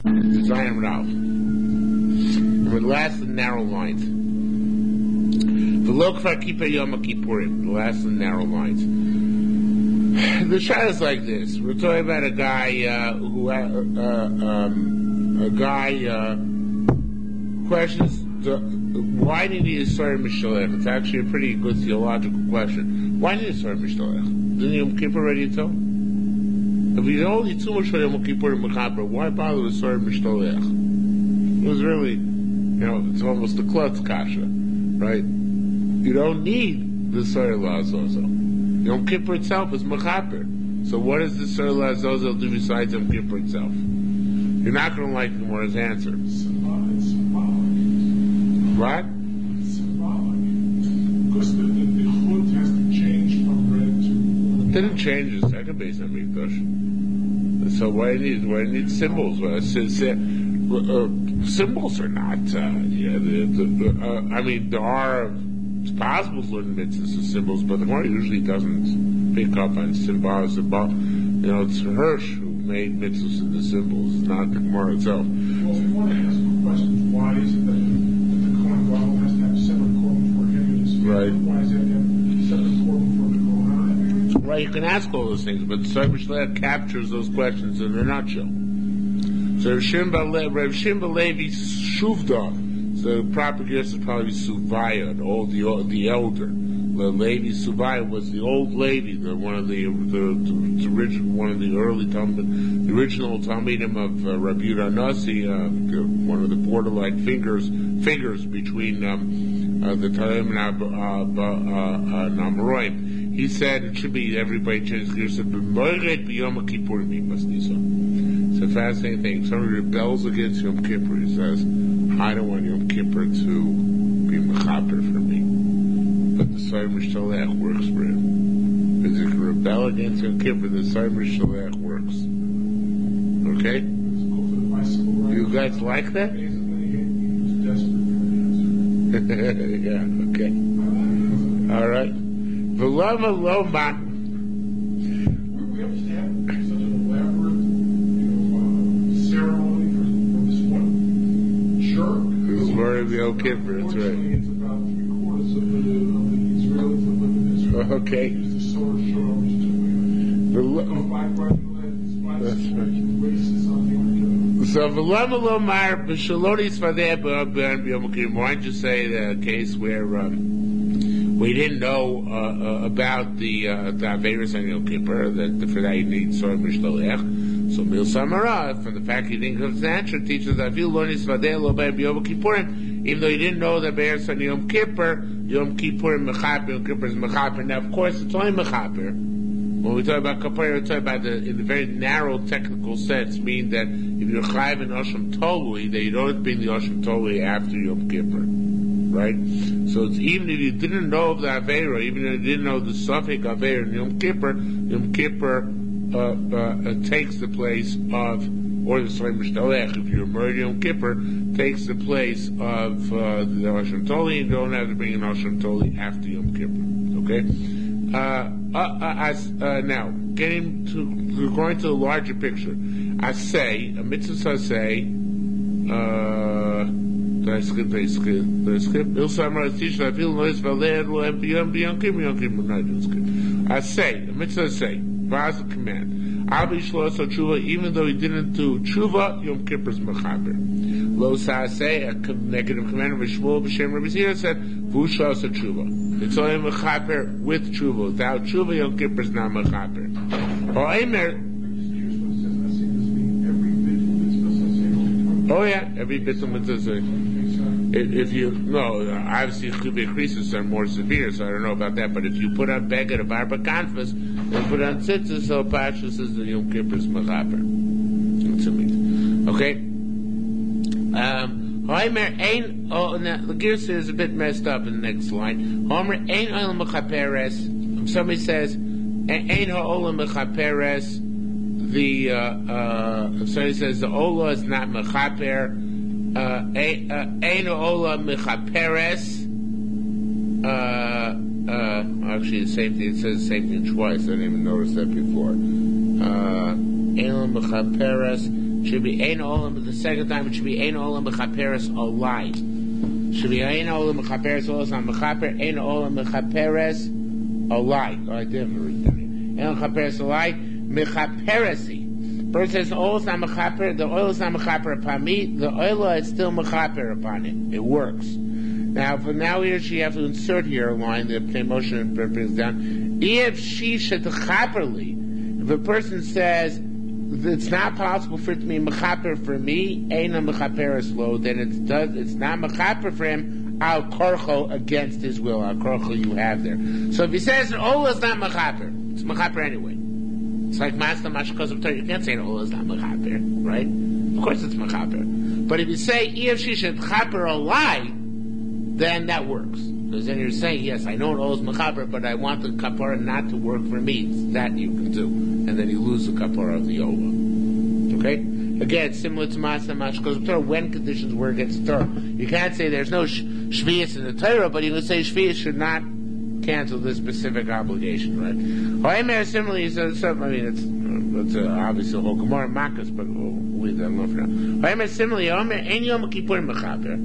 Zion Rav. With last and narrow lines. The Lokvar Kippur Yom Kippurim, the last and narrow lines. The shot is like this. We're talking about a guy questions why do you need a Sorry Mishalech? It's actually a pretty good theological question. Why do you need a Sorry Mishalech? Didn't Yom Kippur already tell? If you don't need too much for Yom Kippur and Mechaper, why bother with Sorry Mishalech? It was really, it's almost a klutz kasha, right? You don't need the Sorry La'azozo. Yom Kippur itself is Mechaper. So what does the Sorry La'azozo do besides Yom Kippur itself? You're not going to like the Gemara's answer. What? Symbolic. Because the chut has to change from red to... It didn't change the second base on Mikdash. So why do you need symbols? Symbols are not, there are, it's possible to learn mitzvahs as symbols, but the Gemara usually doesn't pick up on symbolic. It's Hirsch who made mitzvahs into symbols, not the Gemara itself. Well, if you want to ask questions, why is it that the Kohen Gadol has to have a separate korban for him and his family? Right. Why is it to have a separate korban for the Kohen? Right, you can ask all those things, but Tzar Mishlech captures those questions in a nutshell. So Rav Shimon Levi Shuvda, so the proper guess is probably Suvaya, the elder. Levi Suvaya was the old Levi, one of the early Talmud, the original Talmidim of Rabbi Yehuda Nasi, one of the borderline figures between the Talmud and Amoraim. He said it should be everybody changes gears. It's a fascinating thing. Somebody rebels against Yom Kippur. He says, I don't want Yom Kippur to be mechaper for me. But the Sorry Mishalech works for him. Because if you rebel against Yom Kippur, the Sorry Mishalech works. Okay? You guys like that? Yeah, okay. All right. V'lama loma. We have to have such an elaborate, ceremony for this one jerk. This is Murray of Yom Kippur, that's right. It's about 3/4 of the Israelis that live in Israel. Okay. Use the sword showers to So v'lama lomar b'shalonis vadeh b'yom kippur. Why don't you say the case where we didn't know about the Averis on Yom Kippur, that for that you need Sorry Mishalech. So Mil Samara, from the fact you think of the answer, teaches that Vil Lonis Vadeh Lo Be'er B'Yom Kippurim, even though you didn't know that Averis on Yom Kippurim Mechaper, Yom Kippur is Mechaper. Now, of course, it's only Mechaper. When we talk about Kippur, we talk about in the very narrow technical sense, meaning that if you're Chayiv in Osham Tolui, that you don't bring the Osham Tolui after Yom Kippur. Right? So it's even if you didn't know of the Aveira, even if you didn't know the Suffolk Aveira in Yom Kippur takes the place of, or the Sorry Mishalech, if you're murdered Yom Kippur, takes the place of the Osham Toli, and you don't have to bring an Osham Toli after Yom Kippur. Okay? Now, going to the larger picture, a mitzvah say, did I skip? Il Samar teach I feel noise valid and beyond Yom Kippur. No, I didn't skip. A mitzvah say, Vaz command. Abi shlo so tshuva, even though he didn't do tshuva, Yom Kippur's mechaper. Lo sa say, a negative command of Shmuel b'shem Rabbi Zira said, Vu shlo so tshuva. It's only mechaper with tshuva. Without tshuva, Yom Kippur's not mechaper. Or Eimer. Oh yeah, every bit of mitzvah. If you obviously Chubei Krisus are more severe, so I don't know about that. But if you put on Beged of Arba Kanfas and put on Tzitzis, so Pasha says the Yom Kippur's Mechaper. That's what it means. Okay. Homer ein. Oh, now the Girsa is a bit messed up in the next line. Homer ein olam mechaperes. Somebody says ein ha'olam mechaperes. Somebody says the ola is not mechaper. Ein ola mechaperes. Actually, the same thing. It says the same thing twice. I didn't even notice that before. Ein ola mechaperes Should be ein olam. The second time it should be ein olam mechaperes olai. Should be ein olam mechaperes olas on mechaper, ein olam mechaperes olai. Oh, I didn't read that. Ein olam mechaperes olai mechaperesi. First says oil is not mechaper. The oil is not mechaper upon me. The oil is still mechaper upon it. It works. Now, for now here, you have to insert here a line that motion brings down. If she should chaperly, if a person says it's not possible for it to be mechaper for me, eina mechaperes lo, then it's not mechaper for him. Al korcho against his will. Al korcho you have there. So if he says an oil is not mechaper, it's mechaper anyway. It's like Master Mashkos of Torah. You can't say an oil is not mechaper, right? Of course it's mechaper. But if you say if she should chaper a lie, then that works. Because then you're saying, yes, I know an oil is mechaper, but I want the kapara not to work for me. It's that you can do. And then you lose the kapara of the oil. Okay? Again, it's similar to Master Mashkos of Torah. When conditions work against Torah. You can't say there's no shvius in the Torah, but you can say shvius should not cancel this specific obligation, right? Similarly, it's obviously a whole Gemara Makkos, but we'll leave that alone for now. Similarly, Ein Yom Kippur Mechaper.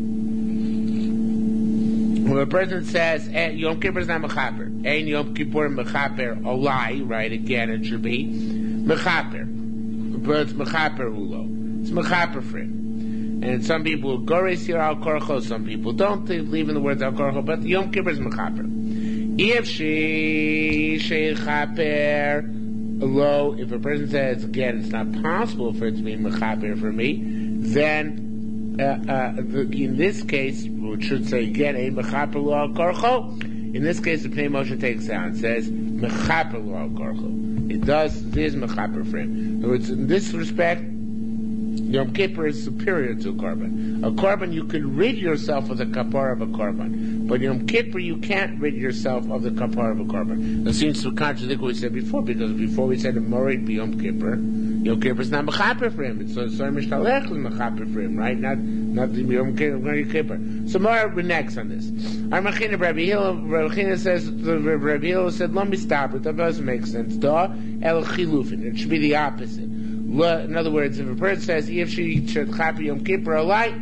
When a person says Yom Kippur is not Mechaper, Ein Yom Kippur Mechaper Olai, right? Again, it should be Mechaper, but it's Mechaper Ulo. It's Mechaper for him. And some people Gores here Al Korcho, some people don't believe in the words Al Korcho, but Yom Kippur is Mechaper. If she chaper lo, if a person says again it's not possible for it to be mechaper for me, then in this case, which should say again a mechaper lo al korcho. In this case, the Pnei Moshe takes down. It says mechaper lo al korcho. It is mechaper for him. In other words, in this respect, Yom Kippur is superior to a korban. A korban, you can rid yourself of the kapara of a korban. But Yom Kippur, you can't rid yourself of the kapara of a korban. That seems to contradict what we said before, because before we said a morid be Yom Kippur is not mechaper for him. It's so mishtalech is mechaper for him, right? Not the Yom Kippur. So more next on this. Our Machina Rabbi Hillel says, Rabbi Hillel said, Lo mistabrit, that doesn't make sense. Da el chilufin. It should be the opposite. In other words, if a person says if she should chaper Yom Kippur alike,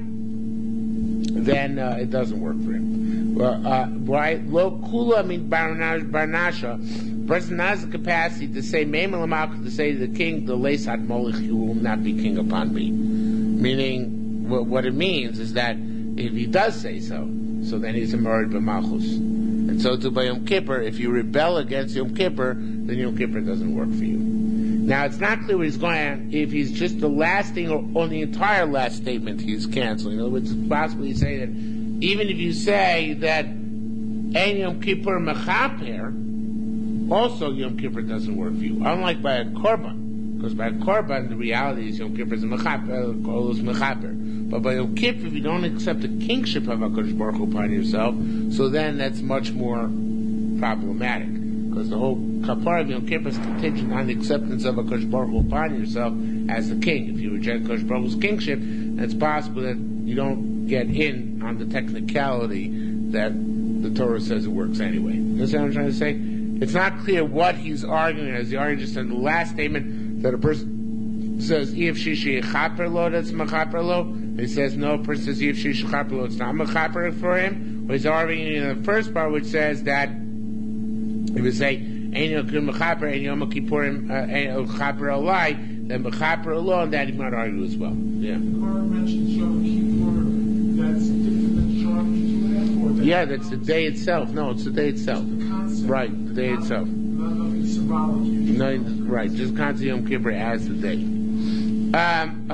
then it doesn't work for him. Right? Lo kula means barnasha. The person has the capacity to say Meimal to say to the king, the leisat molech, you will not be king upon me. Meaning, what it means is that if he does say so then he's a morid b'malchus. And so to by Yom Kippur, if you rebel against Yom Kippur, then Yom Kippur doesn't work for you. Now, it's not clear what he's going on, if he's just the last thing or on the entire last statement he's canceling. In other words, it's possible you say that even if you say that Ein Yom Kippur Mechaper, also Yom Kippur doesn't work for you. Unlike by a Korban. Because by a Korban, the reality is Yom Kippur is a Mechaper. But by Yom Kippur, if you don't accept the kingship of HaKadosh Baruch Hu upon yourself, so then that's much more problematic. Because the whole kapara of Yom Kippur is contingent on the acceptance of HaKadosh Baruch Hu upon yourself as the king. If you reject HaKadosh Baruch Hu's kingship, then it's possible that you don't get in on the technicality that the Torah says it works anyway. You understand what I'm trying to say? It's not clear what he's arguing as. He argues just in the last statement that a person says, if she chaper lo, that's mechaper lo. He says, no, a person says, if she chaper lo, it's not mechaper for him. But he's arguing in the first part, which says that if you say, Ein Yom Kippur Ein Yom Kippurim Chaper Olai, then Mechaper Olo, and that he might argue as well. Yeah. The Gemara mentions Yom Kippur, that's different than Yom Kippur. Yeah, that's the day itself. No, it's the day itself. The concept. Right, the day itself. Nothing symbolic. No, right, just concept Yom Kippur as the day. Getting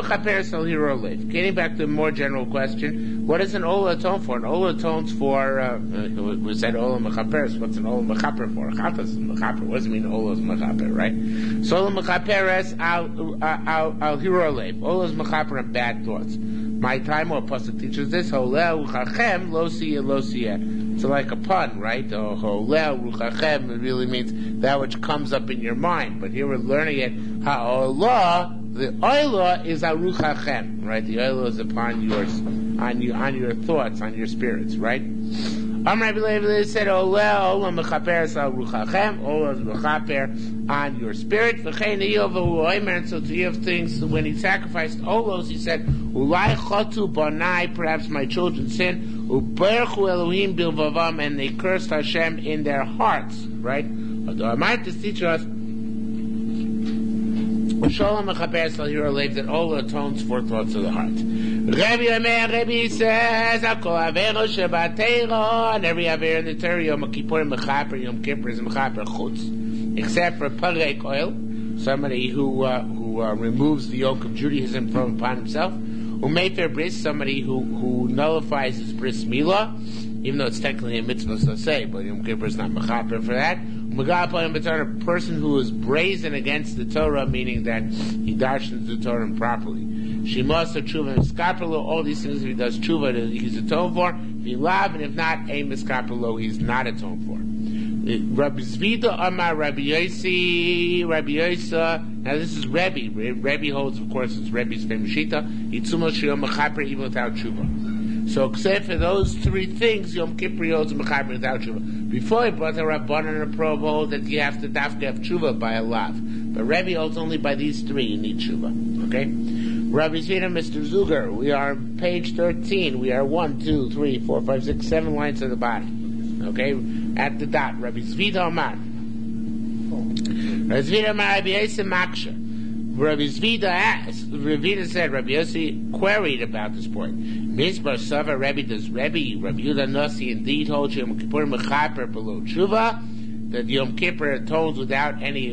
back to a more general question, what does an Ola atone for? An Ola atones for, we said Ola Mechaperes, what's an Ola Mechaper for? Chatas is Mechaper, what does it mean Ola is Mechaper, right? So Ola Mechaperes al Hiro Lev. Ola is Mechaper and bad thoughts. My time or Pasuk teaches this, Holel Uchachem lo siyeh. It's like a pun, right? Holel Uchachem, it really means that which comes up in your mind. But here we're learning it, Ha'olah, the oila is aruch hachem, right? The oila is upon yours, on your thoughts, on your spirits, right? Rabbi Levi said, Olel mechaper sal ruchachem, Olel mechaper on your spirit. V'chein Eiyov u'oimer, and so to Eiyov things, when he sacrificed Olos, he said, Ulai chotu banai, perhaps my children sinned, u'berchu Elohim bilvavam, and they cursed Hashem in their hearts, right? This teaches us, Shalom mechaper sal hirolev, that Olah atones for thoughts of the heart. Rabbi says, Akol Avero Shebatero, and every Avero in the Torah, Yom Kippur Mechaper, Yom Kippur is Mechaper Chutz, except for Parek Oil, somebody who removes the yoke of Judaism from upon himself, Umefer Bris, somebody who nullifies his Bris Milah, even though it's technically a mitzvah to say, but Yom Kippur is not Mechaper for that. A person who is brazen against the Torah, meaning that he darshans the Torah improperly. Shemasa tshuva miskapelo, all these things, if he does tshuva, he's atoned for. If he lav, and if not, a miskapelo, he's not atoned for. Rabbi Zvida Amar Rabbi Yosa. Now this is Rebbe. Rebbe holds, of course, it's Rebbe's famous shita. Yitzumah sheyom mechaper even without tshuva. So except for those three things, Yom Kippur holds mechaper without tshuva. Before he brought the Rabbanan and a probe hold that you have to dafka have tshuva by a lav. But Rebbe holds only by these three you need tshuva. Okay? Rabbi Zvida, Mr. Zuger, we are on page 13. We are 1, 2, 3, 4, 5, 6, 7 lines to the bottom. Okay? At the dot. Rabbi Zvida Omar. Rabbi Zvida Omar, Rabbi Yossi Maksha. Rabbi Zvida asked, Rabbi Zvida said, Rabbi Yossi queried about this point. Mizbar Sava, Rabbi Yehuda Nossi indeed holds Yom Kippur Mechaper below Tshuva, that Yom Kippur atones without any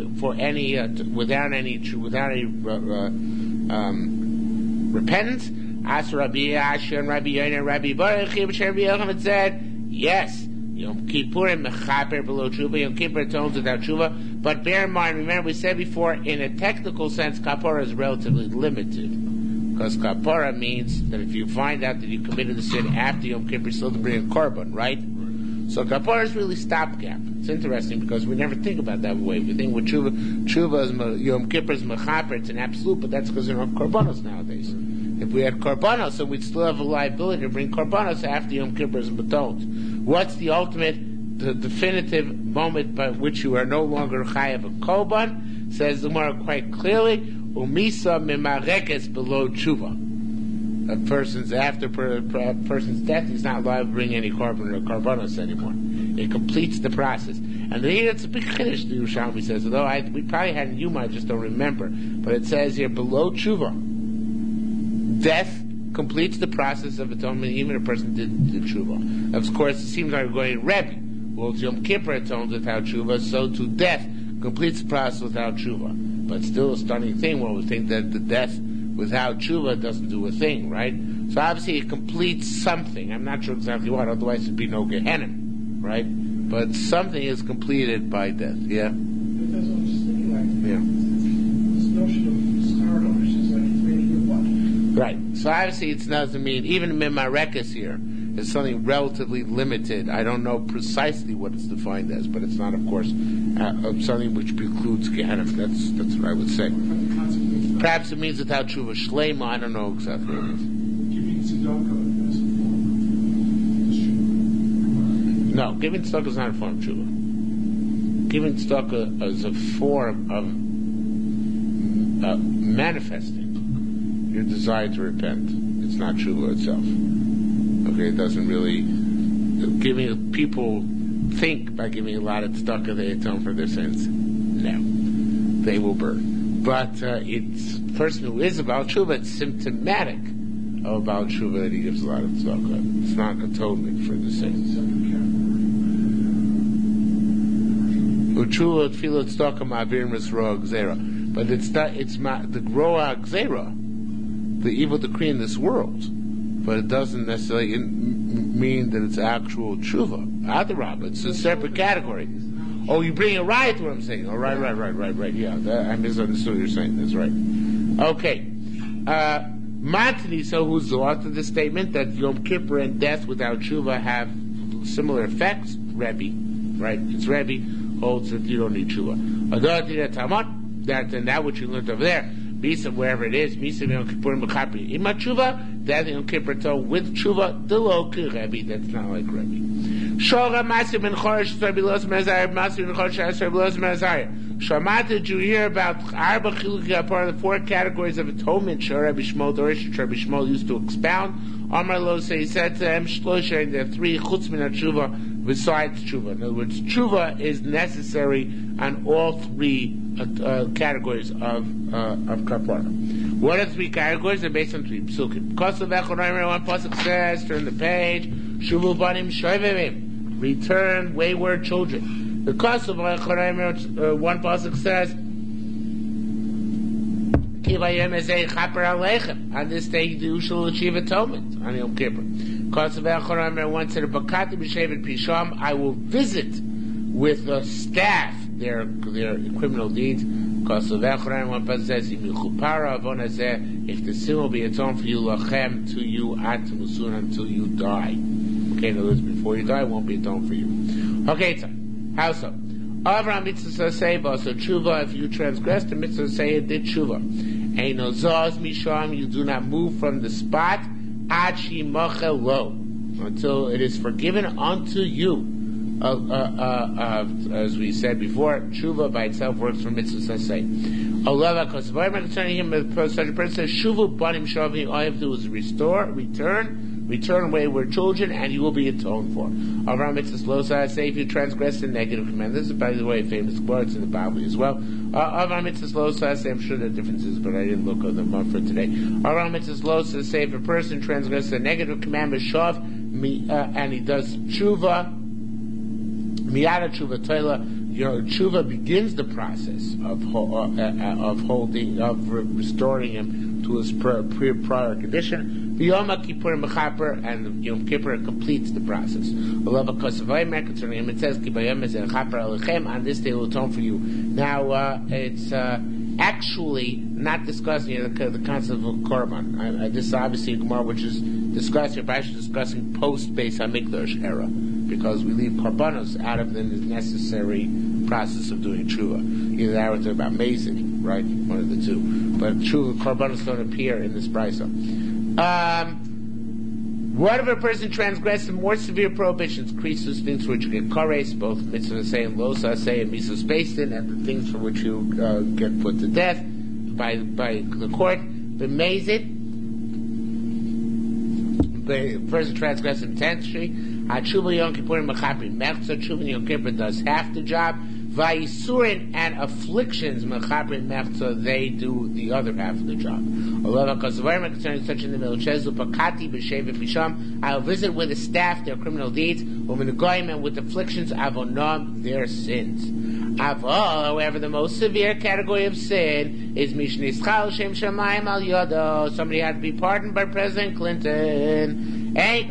repentance. As Rabbi Asher and Rabbi Yoina and Rabbi Baruch Rabbi Yochanan said, yes, Yom Kippur and Mechaper below Tshuva, Yom Kippur atones without Tshuva. But bear in mind, remember we said before, in a technical sense, Kapara is relatively limited. Because Kapara means that if you find out that you committed a sin after Yom Kippur, you still have to bring a korban, right? So Kapara is really stopgap. It's interesting because we never think about that way. We think with Tshuva is Yom Kippur is Mechaper, it's an absolute, but that's because there are korbanos nowadays. If we had korbanos, so we'd still have a liability to bring korbanos after Yom Kippur is atoned. What's the ultimate, the definitive moment by which you are no longer chayav a korban? Says the Gemara quite clearly, Umisa mimarekes below tshuva. A person's person's death, he's not allowed to bring any korban or korbanos anymore. It completes the process. And then it's a big chiddush, the Yerushalmi says, although we probably had in Yuma, I just don't remember. But it says here, below tshuva, death completes the process of atonement, even a person did tshuva. Of course, it seems like we're going to Rebbe. Well, Yom Kippur atones without tshuva, so to death completes the process without tshuva. But still a stunning thing when we think that the death without tshuva doesn't do a thing, right? So obviously it completes something. I'm not sure exactly what, otherwise there'd be no Gehenna, right? But something is completed by death, yeah? That's what I'm just thinking, like, yeah. This notion of stardom is just like, what? Right. So obviously it doesn't mean, even Mimarekas here is something relatively limited. I don't know precisely what it's defined as, but it's not, of course, something which precludes Gehenna. That's what I would say. Perhaps it means without tshuva shleima. I don't know exactly what it is. Giving tzedakah as a form of tshuva. No, giving tzedakah is not a form of tshuva. Giving tzedakah is a form of manifesting your desire to repent. It's not tshuva itself. Okay, it doesn't really. Giving people think by giving a lot of tzedakah they atone for their sins. No, they will burn. But it's a person who is about tshuva, it's symptomatic of about tshuva that he gives a lot of tzedakah. It's not atonement for the sins. Utshuva tefillah tzedakah ma'avir misroa gzera. But it's the groa gzera, the evil decree in this world. But it doesn't necessarily mean that it's actual tshuva. Adarabah, it's a separate category. Oh, you bring a riot to what I'm saying. Oh, right. Yeah, I misunderstood what you're saying. That's right. Okay. Matni, so who's the author of the statement that Yom Kippur and death without tshuva have similar effects? Rebbe, right? It's Rebbe holds that you don't need tshuva. That which you learned over there, Misa, wherever it is, Misa Yom Kippur Mechaper Ima tshuva, that Yom Kippur with tshuva, Delo Rebbe. That's not like Rebbe. Shoga Masir ben Choresh Bilos Mezayir Masir ben Choresh Bilos Mezayir. Shamat, did you hear about Arba Chiluki Kapara, the 4 categories of atonement? Rabbi Shmuel Dorish, Rabbi Shmuel used to expound. Amar Lo, say he said to him, Shlosha, there are 3 Chutz Min Tshuva besides Tshuva. In other words, Tshuva is necessary on all 3 categories of Kapara. What are 3 categories? They're based on 3 psukim. Kosav Echonayim, one pasuk says, turn the page, Shuvu Banim Shoivevim, return wayward children. The Kosav Echonayim, one pasuk says, Kivayim Ezei Chaper Aleichem, on this day you shall achieve atonement, on Yom Kippur. Kosav Echonayim, one said, Bakati B'Shevet Pisham, I will visit with the staff their criminal deeds. Kosav Echonayim, one pasuk says, if the sin will be atoned for you, lachem, to you, at musun, until you die. Okay, in other words, before you die, it won't be atoned for you. Okay, so, how so? Avram mitzvah seiba, so tshuva, if you transgress the mitzvah say it did tshuva. Eino zaz misham, you do not move from the spot, ad shimachel lo, until it is forgiven unto you. As we said before, tshuva by itself works for mitzvah say. Allah, because if I'm concerning him, such a person says, Shuvu banim shavi, all you have to do is return wayward children, and you will be atoned for. Avram mitzvah losa, say if you transgress the negative command. This is, by the way, a famous word in the Bible as well. Avram mitzvah losa, say, I'm sure there are differences, but I didn't look at them up for today. Avram mitzvah losa, say if a person transgresses the negative commandment, shav, and he does tshuva, miyada tshuva toila, your tshuva begins the process of restoring him to his prior condition. The Yom Kippur Mechaper, and Yom Kippur completes the process. Concerning him, it says, on this day will atone for you. Now, it's actually not discussing the concept of Korban. This is obviously a Gemara which is discussing post Beis HaMikdash era, because we leave Korbanos out of the necessary process of doing tshuva. Either that or they're about mazing, right? One of the two. But tshuva, Korbanos don't appear in this brisa. What if a person transgresses more severe prohibitions, krisus, things for which you get kares, both mitzvah say and losa say and mitzvah spaced and the things for which you get put to death by the court, the mazit, the person transgresses intentionally, tshuva Yom Kippur mechaper mechza, tshuva Yom Kippur does half the job, vayisurin and afflictions mechaper mechza, they do the other half of the job. Concerning such in the middle, I'll visit with the staff their criminal deeds, and with afflictions, avonam, their sins. However, the most severe category of sin is Mishnischal Shem Shamayim Al Yodo. Somebody had to be pardoned by President Clinton.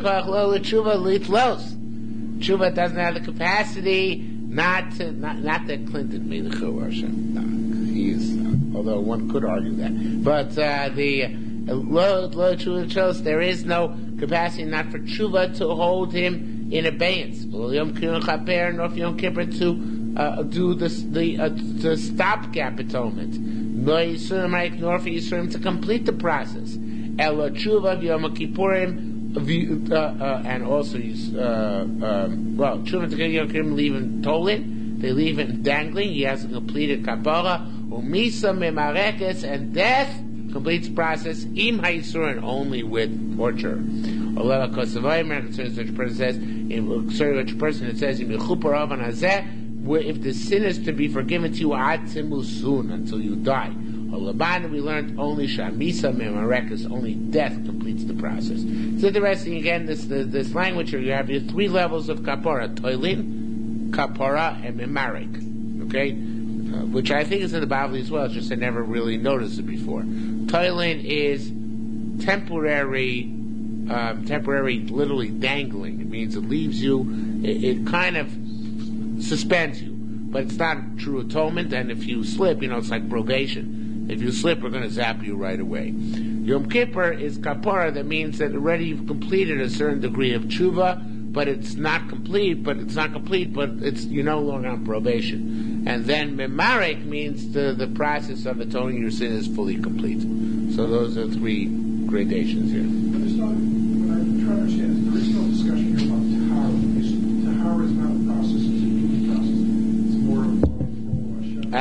Tshuva doesn't have the capacity not that Clinton made the Chur Hashem. No, he is. Although one could argue that, but the low tshuva shows there is no capacity not for tshuva to hold him in abeyance. Yom Kippur, nor for Yom Kippur to do the stopgap atonement. Nor for Yisurim to complete the process. Ela tshuva Yom Kippurim, and also tshuva to Yom Kippur leave him tolin. They leave him dangling. He hasn't completed kapara. Umisa memarekes, and death completes the process im haisurin, only with torture. Allah kosavayim, such a person says such a person it says if the sin is to be forgiven to you soon until you die. Allah, we learned only shamisa memarekes, only death completes the process. It's interesting again this language here. You have your 3 levels of kapara: toilin, kapara, and memarek. Okay. Which I think is in the Bible as well, it's just I never really noticed it before. Toilin is temporary, literally dangling. It means it leaves you, it kind of suspends you. But it's not true atonement, and if you slip, it's like probation. If you slip, we're going to zap you right away. Yom Kippur is kapara, that means that already you've completed a certain degree of tshuva, but it's not complete, but you're no longer on probation. And then memarek means the process of atoning your sin is fully complete. So those are 3 gradations here. But what I'm trying to understand is there is no discussion here about tahara.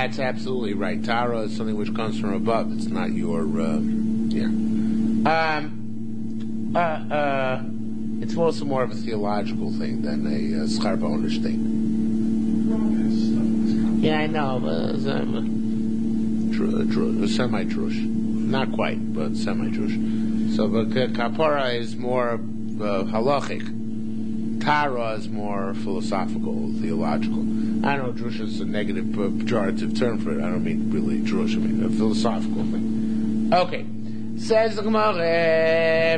That's absolutely right. Tara is something which comes from above. It's not your, it's also more of a theological thing than a scharbonish thing. Yeah, I know, but semi-trush. Not quite, but semi-trush. So, but kapara is more halachic. Tara is more philosophical, theological. I know drush is a negative, pejorative term for it. I don't mean really drush. I mean a philosophical thing. Okay. Says the Gemara,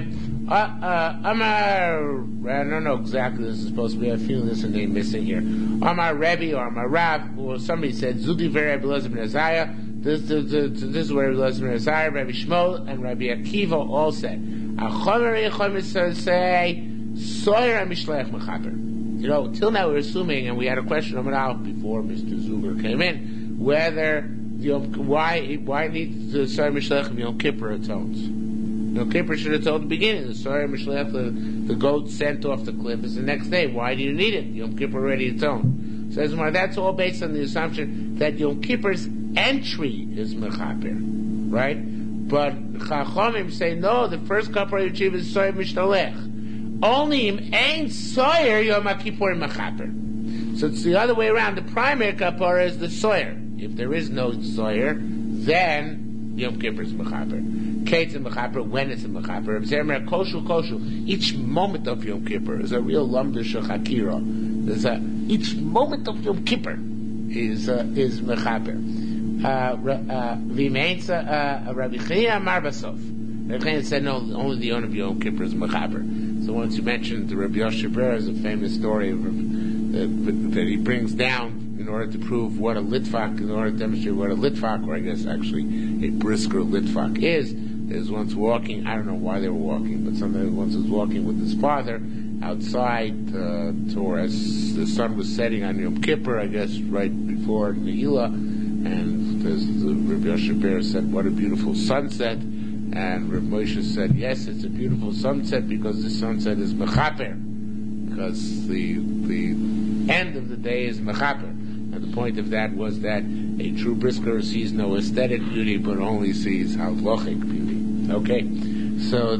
Amar, I don't know exactly this is supposed to be. I feel there's a name missing here. Amar Rebbe or Amar Rav, or somebody said, Zudi ver Rebbe Elazar ben Azariah. This is where Rebbe Elazar ben Azariah, Rebbe Shmuel, and Rebbe Akiva all said, Achomer say, Soyer Mishlech Mechaber. You know, till now we're assuming, and we had a question of it out before Mr. Zuber came in, whether why need the Soyer Mishlech of Yom Kippur atones? Yom Kippur should have told the beginning. The Soyer Mishlech, the goat sent off the cliff, is the next day. Why do you need it? Yom Kippur already atoned. Says so that's all based on the assumption that Yom Kippur's entry is Mechaber, right? But Chachamim say no. The first kapara you achieve is Soyer Mishlech. Only im ein soyer Yom Kippur mechaper. So it's the other way around. The primary kapara is the soyer. If there is no soyer, then Yom Kippur is mechaper. Kate's a mechaper when it's a mechaper. Koshu. Each moment of Yom Kippur is a real lamdish hakira. Each moment of Yom Kippur is mechaper. V'meinsa Rabbi Chia Marbasov. Rabbi Chia said no. Only the owner of Yom Kippur is mechaper. So once you mentioned the Rabbi Yoshe Ber is a famous story that he brings down in order to prove what a litvak, in order to demonstrate what a litvak, or I guess actually a brisker litvak is. There's once walking, I don't know why they were walking, but somebody once was walking with his father outside as the sun was setting on Yom Kippur, I guess right before Ne'ilah, and the Rabbi Yoshe Ber said, what a beautiful sunset. And Rav Moshe said, yes, it's a beautiful sunset because the sunset is mechaper, because the end of the day is mechaper. And the point of that was that a true brisker sees no aesthetic beauty, but only sees halachic beauty. Okay, so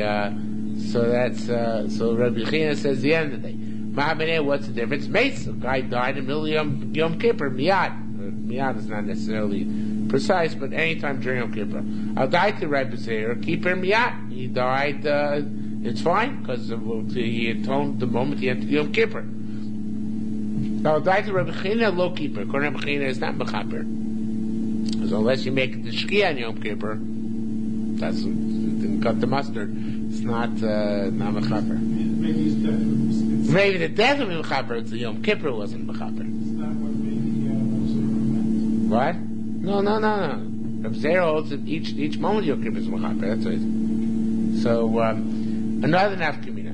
so Rabbi Chia says the end of the day. Ma'abeneh, what's the difference? Mace, a guy died in the middle of Yom Kippur, miyad. Miyad is not necessarily precise, but anytime during Yom Kippur. I'll die to Rebbe Zeir, Kippur Miyat. He died, it's fine, because he atoned the moment he entered Yom Kippur. I'll die to Rebbe China, low Kippur. Rebbe China is not Mechaper. So unless you make the Shkia on Yom Kippur, it didn't cut the mustard. It's not Mechaper. Maybe he's dead. Maybe the death of Mechaper, it's the Yom Kippur wasn't Mechaper. It's not what maybe meant. What? No. Reb Zeir holds that each moment Yom Kippur is Mechaper. That's it. So another nafkamina.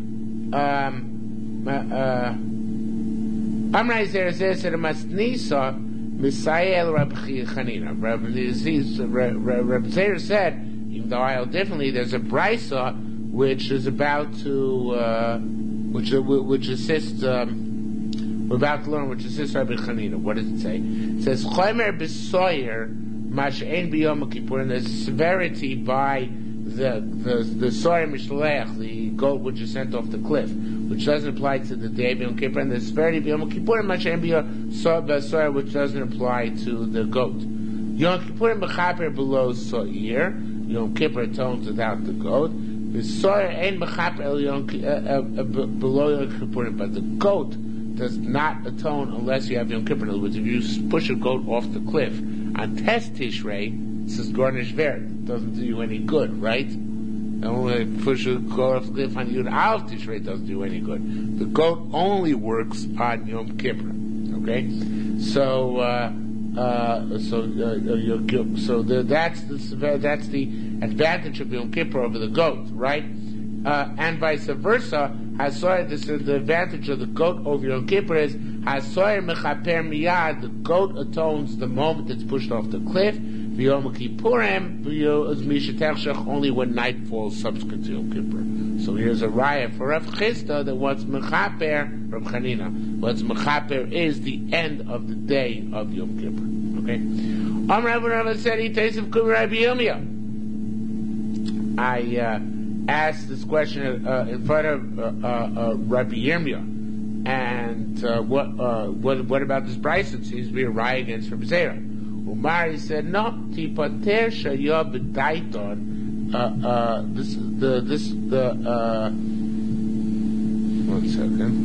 Amrei Zeir said, "Masnisa Misael Reb Chanina." Reb Zeir said, even though I differently, there's a brisa which is about to which assists. We're about to learn which assists Rabbi Chanina. What does it say? It says Chomer b'soyer mash'ein b'yom Kippur, and there's severity by the soyer mishlech, the goat which is sent off the cliff, which doesn't apply to the day of Yom Kippur, and the severity of Yom Kippur mash'ein b'soyer, which doesn't apply to the goat. Yom Kippur mechaper below soyer. Yom Kippur atones without the goat. The soyer ain't mechaper below Yom Kippur, but the goat does not atone unless you have Yom Kippur. In other words, if you push a goat off the cliff on Test Tishrei, it says Garnish Ver. It doesn't do you any good, right? And only push a goat off the cliff on Yud Aleph Tishrei doesn't do any good. The goat only works on Yom Kippur. Okay, that's the advantage of Yom Kippur over the goat, right? And vice versa. The advantage of the goat over Yom Kippur is Hasoyer mechaper miyad. The goat atones the moment it's pushed off the cliff. V'yom Kippurim only when night falls subsequent to Yom Kippur. So here's a raya for Rav Chisda that what's mechaper, Rav Chanina, what's mechaper is the end of the day of Yom Kippur. Okay. Rabbi said he tastes of Rabbi Yirmiyah. I asked this question in front of Rabbi Yirmiyah, and what about this Bryce? It seems to be a riot against Rabbi Zera. Umar said no. Tipater shaya b'daiton. One second.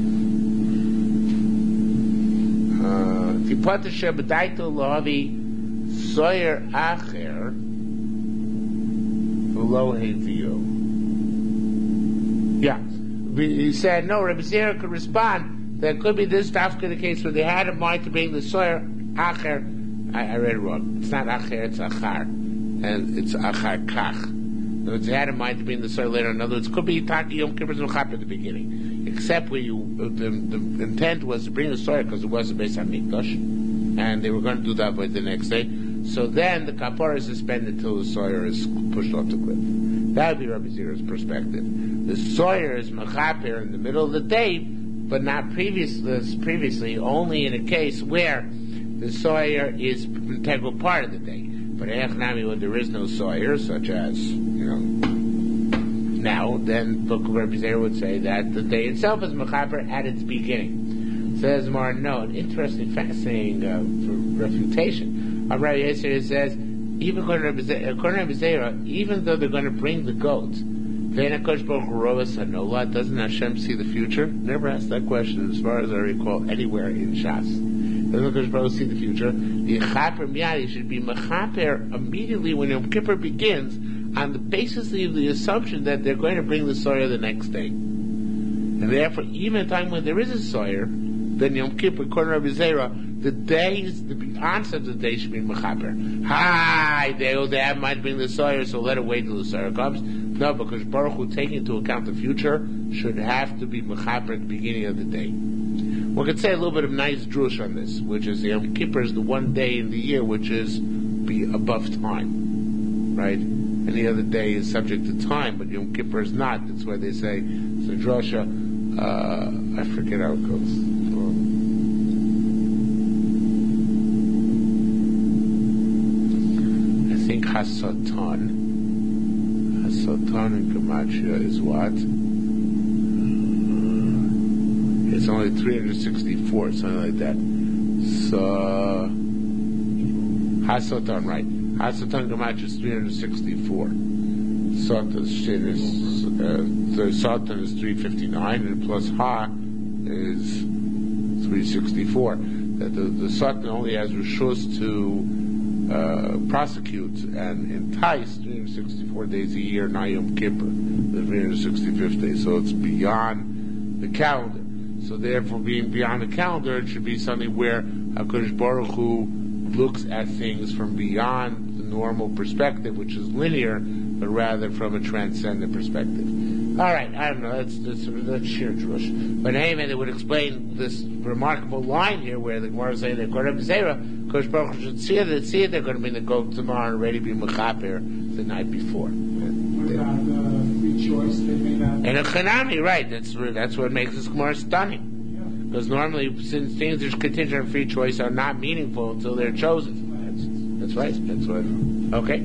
Tipater shaya b'daiton lahavi soyer acher v'lo heviyo. Yeah. He said, no, Rabbi Zera could respond that it could be this dafka the case where they had in mind to bring the soyer acher. I read it wrong. It's not acher, it's achar. And it's achar kach. In other words, they had in mind to bring the soyer later. In other words, it could be Taki Yom Kippur's Mechap at the beginning. Except where the intent was to bring the soyer because it was a Beis HaMikdash. And they were going to do that by the next day. So then the kapara is suspended until the soyer is pushed off the cliff. That would be Rabbi Zera's perspective. The soyer is mechaper in the middle of the day, but not previously, only in a case where the soyer is an integral part of the day. But echnami, when there is no soyer, such as, now, then Rabbi Zera would say that the day itself is mechaper at its beginning. Says Mar, no, an interesting, fascinating refutation. Rabbi Yisrael says, even according to Rabbi Zera, even though they're going to bring the goats, doesn't Hashem see the future? Never asked that question, as far as I recall, anywhere in Shas. Doesn't Kodesh Baruch see the future? The Chaper Miyadi should be Mechaper immediately when Yom Kippur begins, on the basis of the assumption that they're going to bring the soyer the next day. And therefore, even at a time when there is a soyer, then Yom Kippur, according to Rabbi Zera, the onset of the day should be mechaper. They have might bring the soyer, so let it wait till the soyer comes. No, because Baruch Hu, taking into account the future, should have to be mechaper at the beginning of the day. One could say a little bit of nice drush on this, which is the Yom Kippur is the one day in the year which is be above time, right? Any other day is subject to time, but Yom Kippur is not. That's why they say so. Drosha, I forget how it goes. Hasatan in Gematria is what? It's only 364, something like that. So Hasatan, right? Hasatan Gematria is 364. Satan is 359, and plus Ha is 364. That the Satan only has Rishus to prosecute and entice 364 days a year, not Yom Kippur, the 365th day. So it's beyond the calendar. So therefore, being beyond the calendar, it should be something where HaKadosh Baruch Hu looks at things from beyond the normal perspective, which is linear, but rather from a transcendent perspective. All right, I don't know, that's sheer drush. But anyway, they would explain this remarkable line here where the Gemara is saying that according to Zera, Kodesh Baruch Hu should see it, they're going to bring the goat tomorrow and already be mechaper the night before. What about free choice? They may not. And a chanami, right? That's what makes this Gemara stunning. Because normally, since things that are contingent on free choice are not meaningful until they're chosen. That's right. That's what. Okay.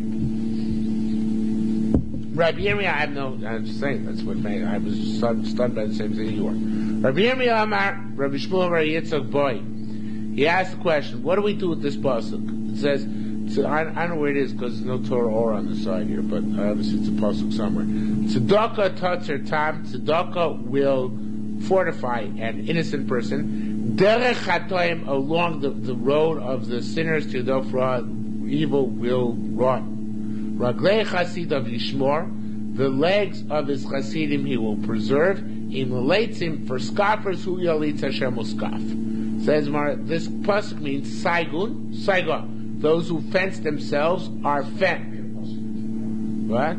Rabbi Yirmiyah, I'm just saying, that's what made, I was stunned by the same thing you were. Rabbi Yirmiyah Amar, Rabbi Shmuel Bar Yitzchak Boy. He asked the question, what do we do with this pasuk? It says, I don't know where it is because there's no Torah or on the side here, but obviously it's a pasuk somewhere. Tzedakah tatzer tam, tzedakah will fortify an innocent person. Derech chatoim, along the road of the sinners to the evil will run. Raglei Chasidav Yishmor, the legs of his Chasidim he will preserve. In Leitzim, for scoffers, Hu Yalitz Hashem will scoff. Says Mar, this pasuk means Saigun, those who fence themselves are fenced. What?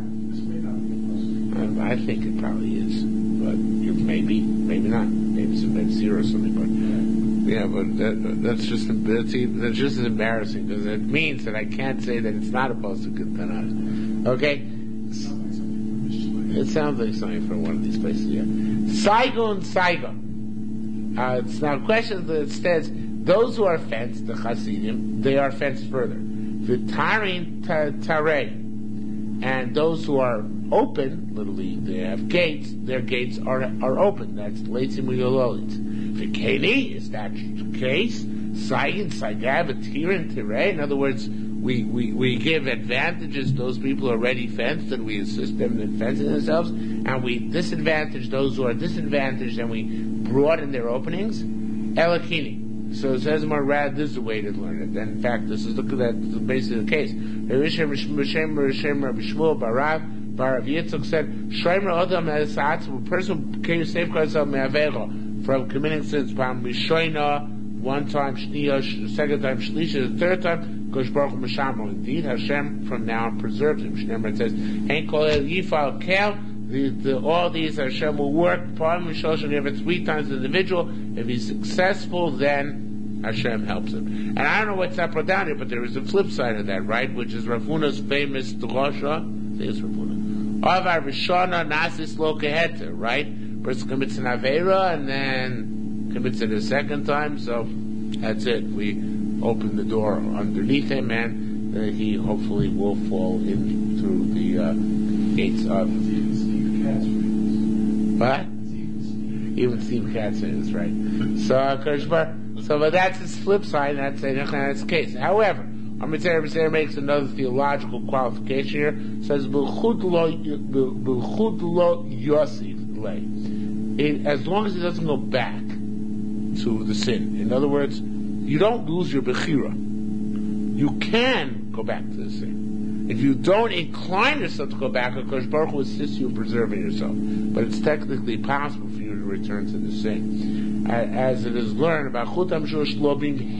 I think it probably is, but maybe not. Maybe it's a zero or something, but yeah, but that's just as embarrassing because it means that I can't say that it's not a pasuk in Tanakh. Okay, it sounds like something from one of these places. Yeah, Saigun. It's now a question that says Those who are fenced, the Hasidim, they are fenced further. V'tarin tarei, and those who are open, literally they have gates. Their gates are open. That's leitzim uyololitz. V'keni, is that the case? Sayin sagab tirin tarei. In other words, we give advantages to those people who are already fenced, and we assist them in fencing themselves, and we disadvantage those who are disadvantaged, and we broaden their openings. Elakini. So it says more rad. This is the way to learn it. And in fact, this is basically the case. Barav Yitzchak said, "Shomer Adam as a person can safeguard himself from committing sins. One time, Shniya, second time, Shlisha, the third time, Kosh Baruch Hu Mishamo. Indeed, Hashem from now on preserves him. Shneimar says, "Ain't kol el yifal kel." All these Hashem will work. Part Mishlosh, give it 3 times the individual. If he's successful, then Hashem helps him. And I don't know what's up or down here, but there is a flip side of that, right? Which is Rav Huna's famous drasha. I think it's Rav Huna. Avar Rishona Nasis Lo Keheter, right? Person commits an Aveira and then commits it a second time, so that's it. We open the door underneath him, and he hopefully will fall in through the gates of. What? Even Steve Katz is right. So, but that's his flip side, and that's the case. However, our Mitzvah makes another theological qualification here. It says, "B'chud lo yosif lei." As long as it doesn't go back to the sin. In other words, you don't lose your bechira. You can go back to the sin. If you don't incline yourself to go back, Kosh Baruch Hu assists you in preserving yourself. But it's technically possible for you to return to the sin. As it is learned about Chutam Shush Lobim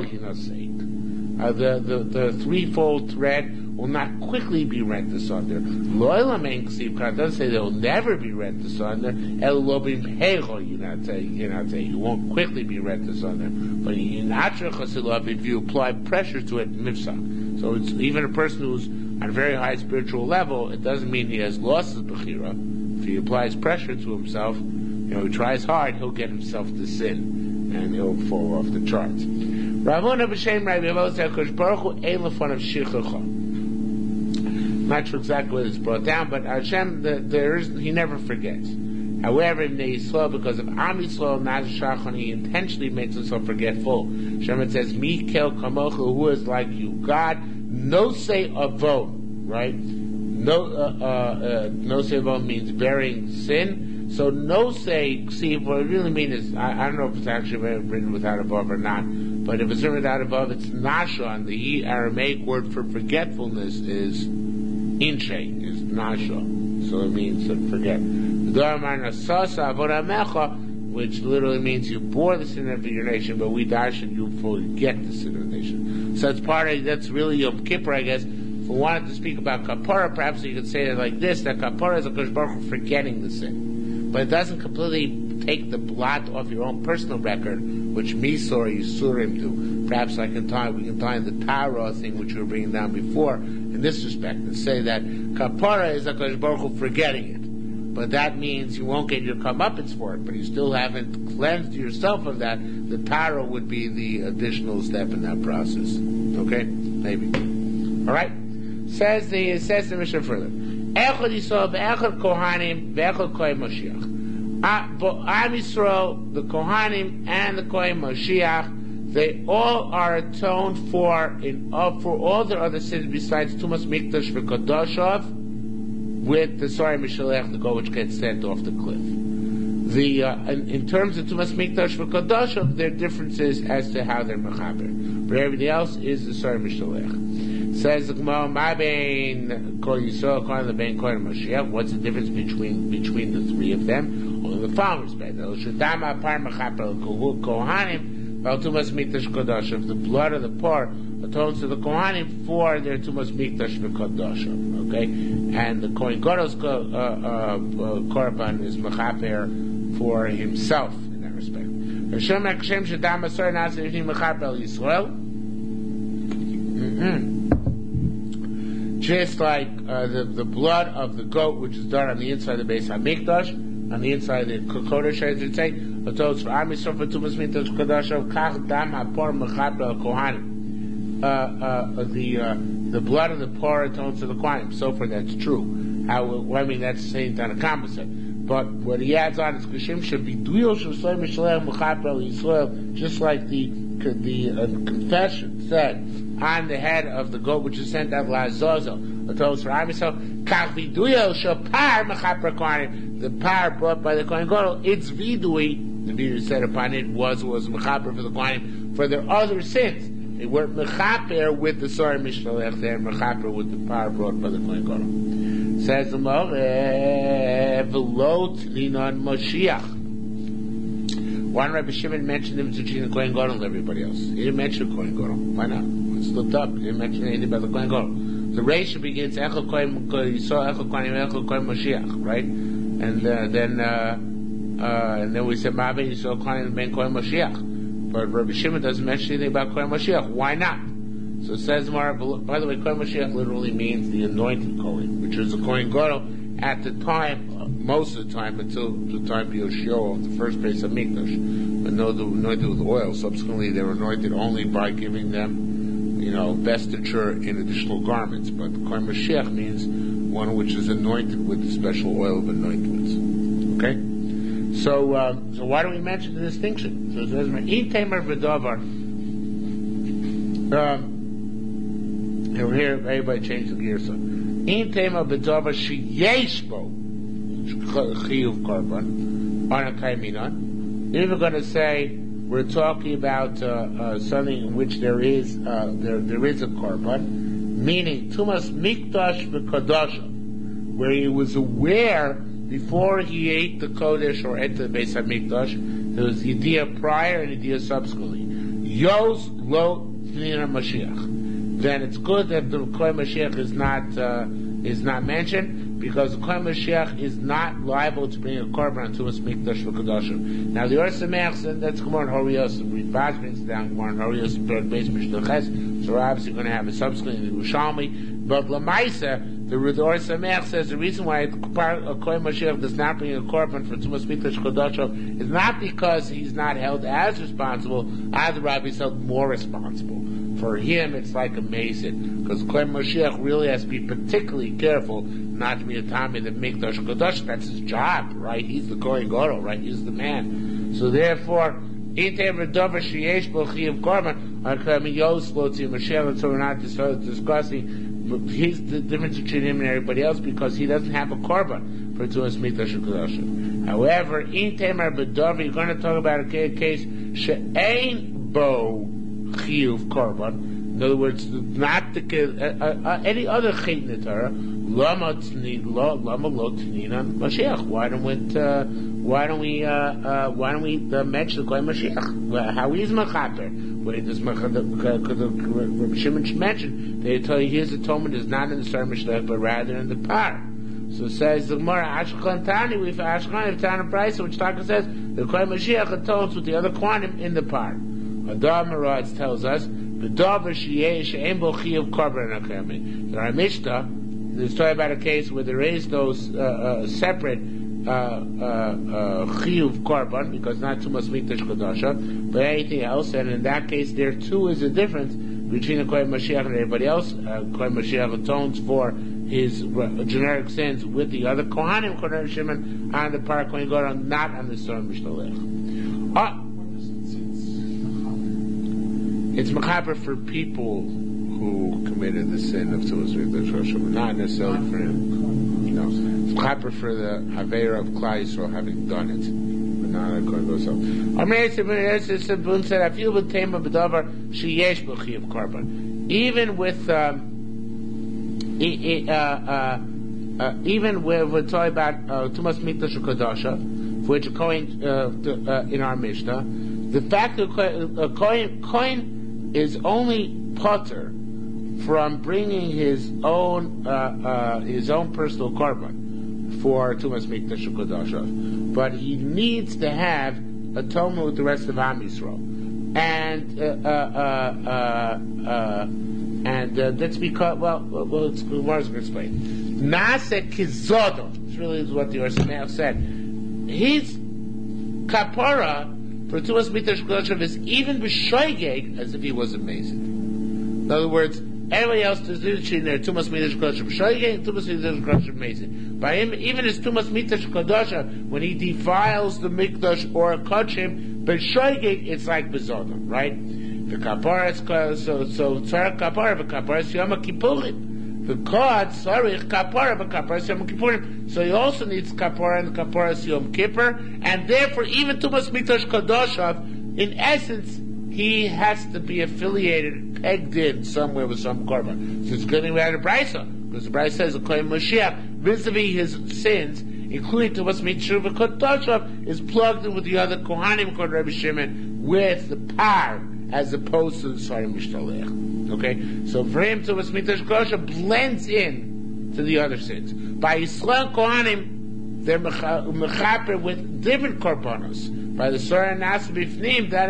the threefold thread will not quickly be rent asunder. Lo'elam Ein Ksiv Kar doesn't say they will never be rent asunder. El Lobim Heichol you won't quickly be rent asunder. But in Atra Chasilov, if you apply pressure to it, Mifsak. So it's even a person who's on a very high spiritual level, it doesn't mean he has lost his bechira. If he applies pressure to himself, he tries hard, he'll get himself to sin, and he'll fall off the charts. Ravuna b'shem Rabbi Avodah said, "Kosh Baruch Hu ein lefanav shichacha." I'm not sure exactly what it's brought down, but Hashem, he never forgets. However, in the Yisrael, because of Am Yisrael, Nazashachon, he intentionally makes himself forgetful. Hashem says, "Mikel kamocha," who is like you. God, no say avon, right? No say avon means bearing sin. So no say, see, what it really means is, I don't know if it's actually written without above or not, but if it's written without above, it's nasha, and the Aramaic word for forgetfulness is inche, is nasha. So it means to forget. Which literally means you bore the sin of your nation, but we darshan you forget the sin of the nation. So it's that's really Yom Kippur, I guess. If we wanted to speak about kapara, perhaps you could say it like this, that kapara is a Kosh Baruch Hu forgetting the sin. But it doesn't completely take the blot off your own personal record, which Misor Yisurim do. Perhaps we can tie in the Tara thing which we were bringing down before, in this respect, and say that kapara is a Kosh Baruch Hu forgetting it. But that means you won't get your comeuppance for it, but you still haven't cleansed yourself of that. The Tara would be the additional step in that process. Okay? Maybe. Alright? Says the Mishnah further. Echad Yisrael, Ve'echad Kohanim, Ve'echad Kohen Mashiach. Am Yisrael, the Kohanim, and the Kohen Mashiach, they all are atoned for all their other sins besides Tumas Mikdash V'Kadoshov, with the Sorry Mishalech, the goat which gets sent off the cliff. In terms of Tumas Mikdash V'Kadoshov, there are differences as to how they're mechaber. But everything else is the Sorry Mishalech. Says the Gemara, "Ma bein Kol Yisrael, Kol bein Kol Mashiach." What's the difference between the three of them? Only the following respect. Shadama par mechaper kohanim, val tumas mikdash kodashim. The blood of the poor atones to the kohanim for their tumas mikdash v'kodashim. Okay, and the kohen gadol's korban is mechaper for himself in that respect. Hashem Hashem shadama sar nasa mechaper Yisrael. Just like the blood of the goat, which is done on the inside of the Beis HaMikdash, on the inside of the Kodesh, I should say, Atos for Am Yisrael for Tumas Mikdash Kodashav, Kach Dam HaPor Mechaper Al Kohanim. The blood of the poor atones to the Kohanim. So far, that's true. That's saying that a composite. But what he adds on is Kashim should be Duyol Shusay Mishalech Mechaper Al Yisrael, just like the confession said on the head of the goat which is sent out Lazozo. Atones for Am Yisrael, Kach Viduyol Shapar Mechaper Kohanim. The power brought by the Kohen Gadol, it's vidui. The vidui said upon it was mechaper for the Kohanim for their other sins. They weren't mechaper with the sorry mishnalech. They're mechaper with the power brought by the Kohen Gadol. Says the Velot Linon Moshiach. One Rabbi Shimon mentioned him between the Kohen Gadol and everybody else. He didn't mention the Kohen Gadol. Why not? It's looked up. He didn't mention anything about the Kohen Gadol. The Reisha begins Echel Kohen Yisrael Echel Kohen Echel Kohen Moshiach, right? And then we said Ma'aveh Yisrael Kohen Ben Kohen Moshiach. But Rabbi Shimon doesn't mention anything about Kohen Moshiach. Why not? So it says by the way, Kohen Moshiach literally means the anointed Kohen, which is the Kohen Gadol at the time, most of the time, until the time of Yoshio, the first base of Mikdash. But no, they were anointed with oil. Subsequently, they were anointed only by giving them, vestiture in additional garments. But Kohen Mashiach means one which is anointed with the special oil of anointments. Okay? So why do we mention the distinction? So it says, Tamer V'Davar. Here, everybody changed the gear. So, In Tamer V'Davar Sheyesh Bo Chiyuv Korban on a Kaiminon. If we're going to say we're talking about something in which there is a korban, meaning Tumas Mikdash v'Kodasha, where he was aware before he ate the Kodesh or ate the Beis HaMikdash, there was the idea prior and the idea subsequently. Yos lo Tnina Mashiach. Then it's good that the Kohen Mashiach is not mentioned, because the Kohen Mashiach is not liable to bring a korban to Tumas Mikdash v'Kodasha. Now the Or Sameach said that's Gemara and Horios. Raz brings down Gemara and Horios and third base Mishnah Ches. So we're obviously going to have a subsequent in the Yerushalmi. But Lamaisa, the Or Sameach says the reason why a Kohen Mashiach does not bring a korban for Tumas Mikdash v'Kodasha is not because he's not held as responsible, as Rabbi is held more responsible. For him, it's like a mason, because Kohen Mashiach really has to be particularly careful not to be a Tommy that Mikdash Kodesh. That's his job, right? He's the Kohen Gadol, right? He's the man. So therefore, so we're not discussing he's the difference between him and everybody else, because he doesn't have a korban for Tumas Mikdash Kodesh. However, in Tamer B'Davar, you're going to talk about a case she'ein bo chiyuv korban. In other words, not the any other chait in the Torah. Lama lo tnina Mashiach. Why don't we mention the Kohen Mashiach? How he's mechaper? Where does Rabbi Shimon mention? They tell you his atonement is not in the Sar Mishlech, but rather in the par. So it says the Gemara Ashkelon Tani. We have Ashkelon Tani Price, which Taka says the Kohen Mashiach atones with the other Kohanim in the par. Adam Meretz tells us the Davar she'ein bo chiyuv korban achamin. There are Mishnah. There's talking about a case where there is those separate chiyuv korban, because not Tumas Mikdash Kodasha, but anything else. And in that case, there too is a difference between the Kohen Mashiach and everybody else. Kohen Mashiach atones for his generic sins with the other Kohanim, Kohen Shimon, on the Par Kohen Gadol, not on the Sar Mishnalech. It's mechaper for people who committed the sin of Tumas Mikdash Kodasha, not necessarily for him. No, it's mechaper for the Aveira of Klal Yisrael having done it, but not according to himself. Even with even when we're talking about Tumas Mikdash Kodasha, for which a Kohen in our Mishnah, the fact that a Kohen is only potter from bringing his own personal korban for Tumas Mikdash Kodasha, but he needs to have atonement with the rest of Am Yisrael, and that's because it's going to explain. Nase kizodo. This really is what the Or Sameach said. his kapara for Tumas Mitash Kodoshav is even b'shoigeg as if he was a mason. In other words, everybody else does in there Tumas Mitash Kodoshav b'shoigeg, Tumas Mitash Kodoshav mason. By him, even his Tumas Mitash Kodoshav, when he defiles the mikdash or a kodshim, b'shoigeg it's like bezodom, right? The kapara is so tzarek kapara, but kapara is Yom Kippurim. The God, sorry, kapara, but kapara is Yom Kippurim. So he also needs kapara, and the kapara is Yom Kippur, and therefore even Tumas Mikdash Kodoshav, in essence, he has to be affiliated, pegged in somewhere with some korban. So it's going to be out of Brisa, because the Brisa says, according to Mashiach, vis-a-vis his sins, including Tumas Mikdash Kodoshav, is plugged in with the other Kohanim, according to Rabbi Shimon, with the par, as opposed to the Sarim Mishtalech. Okay? So for him, Tumas Mikdash Kodoshav blends in to the other sins. By Yisrael Kohanim, they're mechaper with different korbanos. By the Sorah Nasa Bifnim, that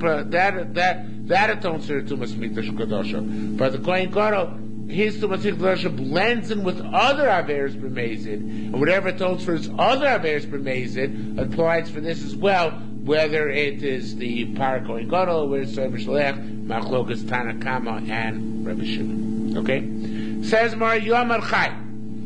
atones for Tumas Mikdash Kodoshav. By the Kohen Gadol, his Tumas Mikdash Kodoshav blends in with other Averos B'Mezid, and whatever atones for his other Averos B'Mezid applies for this as well, whether it is the Par Kohen Gadol, whether it's Sorah Mishalech, Machlokas Tanakama, and Rabbi Shimon. Okay? Says Mar Yom Chai.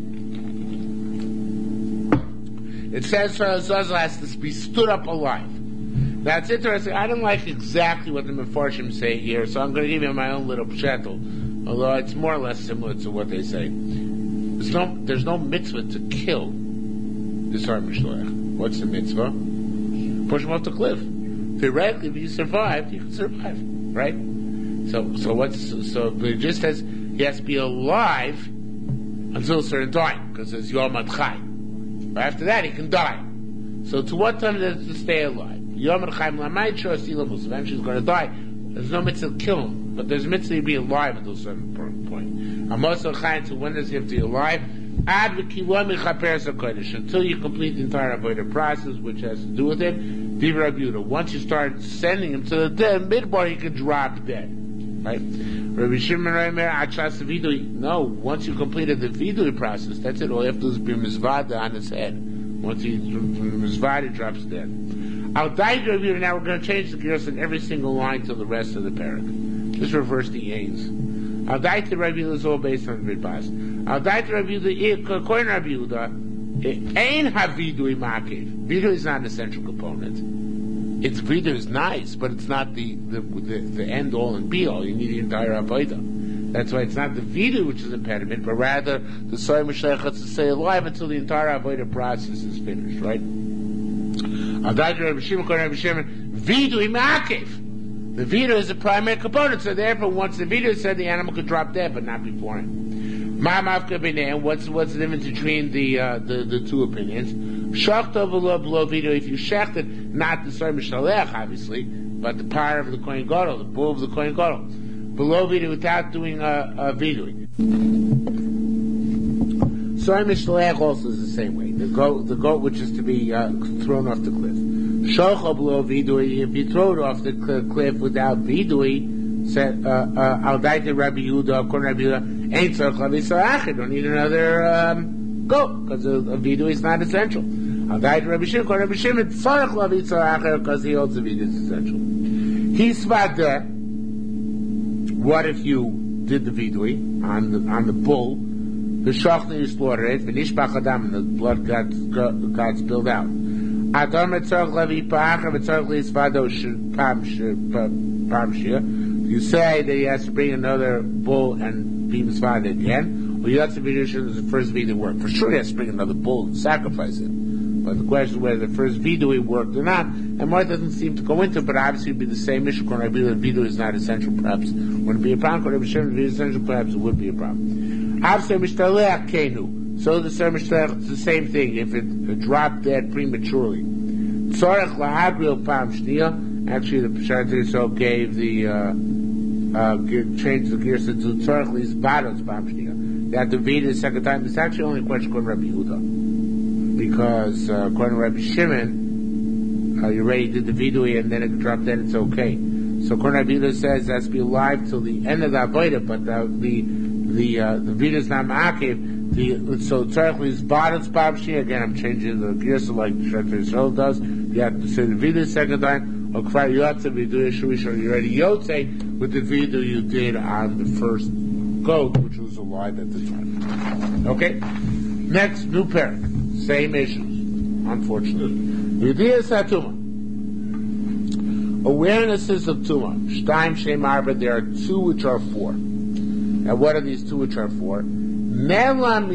It says Azazel has to be stood up alive. That's interesting. I don't like exactly what the Mefarshim say here, so I'm going to give you my own little pshatel, although it's more or less similar to what they say. There's no mitzvah to kill the Sar Mishloach. What's the mitzvah? Push him off the cliff. Theoretically, if you survived, you can survive, right? So it just says he has to be alive until a certain time, because it's Yom Chai. After that, he can die. So to what time does it stay alive? Yom Chaim Lamayit Shor Silamus. Eventually he's going to die. There's no mitzvah to kill him, but there's mitzvah to be alive until a certain point. Amos Chaim, to when does he have to be alive? Ad v'kilom mechaperes hakodesh, until you complete the entire avodah process, which has to do with it. Divrei Yehuda. Once you start sending him to the dead midbar, he can drop dead. Right? Rabbi Shimon Reimer Achas Vidui. No, once you completed the Vidui process, that's it. All you have to do is be mizvada on his head. Once he's mizvada, he drops dead. Al Daid Rabbi Yehuda. Now we're going to change the gears in every single line till the rest of the parak. Just reverse the A's. Al Daid Rabbi Yehuda is all based on the Vidbas. Al Daid Rabbi Yehuda, according to Rabbi Yehuda, Ein HaVidui Makiv. Vidui is not an essential component. Its Vidui is nice, but it's not the end all and be all. You need the entire Avodah. That's why it's not the Vidui which is impediment, but rather the Soy Mashiach has to stay alive until the entire Avodah process is finished, right? Vidui Makiv. The Vidui is the primary component, so therefore once the Vidui is said, the animal could drop dead, but not before him. What's the difference between the two opinions? Shachta below Vidui. If you shechted, not the Soy Mishalech, obviously, but the power of the Kohen Gadol, the bull of the Kohen Gadol, below Vidui without doing a Vidui. Soy Mishalech also is the same way. The goat which is to be thrown off the cliff. Shachta below Vidui. If you throw it off the cliff without Vidui, said Al Daita Rabbi Yehuda, according to Rabbi Yehuda, ain't tzarech. Don't need another goat because a Vidui is not essential. Al Daita Rabbi Shimon, according to Rabbi Shimon, tzarech lavi tzarech because he holds the Vidui is essential. He's svada. What if you did the Vidui on the bull? The shachna you slaughter it, v'nishbach adam, and the blood got spilled out. Adam tzarech lavi pa'acher v'tzarech li svado pam shir. You say that he has to bring another bull and be misvada again, or you have to be the first vidui worked. For sure he has to bring another bull and sacrifice it. But the question is whether the first vidui worked or not, and Mar doesn't seem to go into it, but obviously it would be the same issue. When vidui is not essential, perhaps wouldn't be a problem. When vidui is essential, perhaps it would be a problem. So the Ser Mishtalech is the same thing, if it dropped dead prematurely. Tzorech lahagril pam shniya. Actually, the Peshat so gave the changed the gears to tzorech lis bados pam shniya. That the Vida the second time. It's actually only a question according to Rabbi Yehuda, because according to Rabbi Shimon, you already did the Vidui and then it dropped dead. It's okay. So according to Rabbi Yehuda says it has to be alive till the end of the avodah, but the Vida is not ma'akev So tzarich lizbadas babshi. Again, I'm changing the gears like Shret Yisrael does. You have to say the vidu the second time. Or kvar yotze vidu yeshurish, or you already yotze with the vidu you did on the first goat, which was alive at the time. Okay. Next, new parak. Same issues. Unfortunately, Yudiyah Satuma. Awarenesses of Tuma. Shtaim Shem Arba. There are two which are four. And what are these two which are four? Nelam.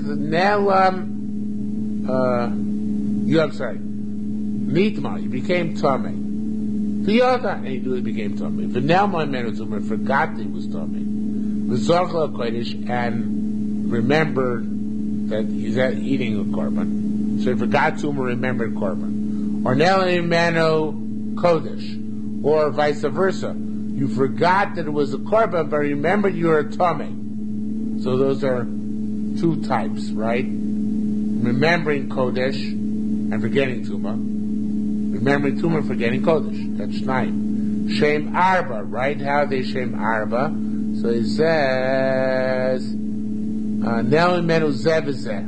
Nitma. You became Tomei. The other, and he really became Tomei. V'nelma Menuzuma forgot that he was Tomei. V'zochla Kodesh, and remembered that he's eating a korban. So he forgot to remember korban. Or Nelam Menu Kodesh, or vice versa. You forgot that it was a korban, but remembered you were a Tomei. So those are two types, right? Remembering Kodesh and forgetting Tumah. Remembering Tumah and forgetting Kodesh. That's Shnaim. Shem Arba, right? How are they Shem Arba? So he says, Nel Menu Zevizeh.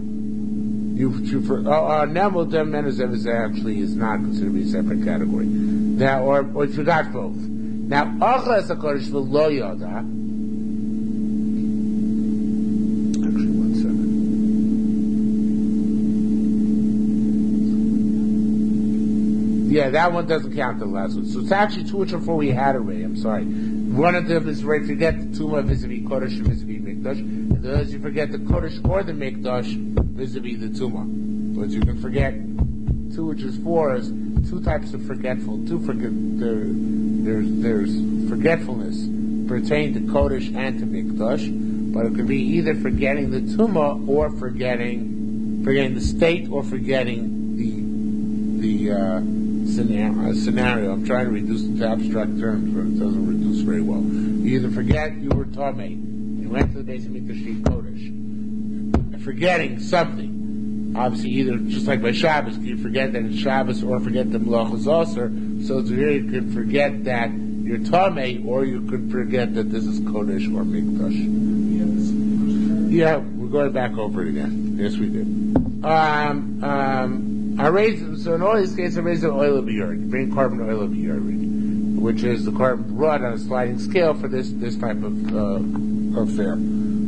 Nel Menu Zevizeh actually is not considered to be a separate category. Now, or you forgot both. Now, Achas HaKodesh V'lo Yoda. Actually, 1 second. Yeah, that one doesn't count the last one. So it's actually two which are four we had already. I'm sorry. One of them is right. Forget the Tumah vis-a-vis Kodesh and vis-a-vis Mikdash. And the others you forget the Kodesh or the Mikdash vis-a-vis the Tumah. But you can forget two, which is four, is two types of forgetful. There's forgetfulness pertaining to Kodesh and to Mikdash, but it could be either forgetting the Tumah or forgetting the state or forgetting the scenario. I'm trying to reduce it to abstract terms, but it doesn't reduce very well. You either forget you were Tomei, you went to the base of Mikdash Kodesh, forgetting something. Obviously, either just like by Shabbos, you forget that it's Shabbos, or forget the Melachos Aser. So here you could forget that you're Tomei, or you could forget that this is Kodesh or Mikdash. Yeah, we're going back over it again. Yes, we did. I raised, so in all these cases, I raised an oil of urine. Bring korban oil of urine, which is the korban brought on a sliding scale for this type of affair.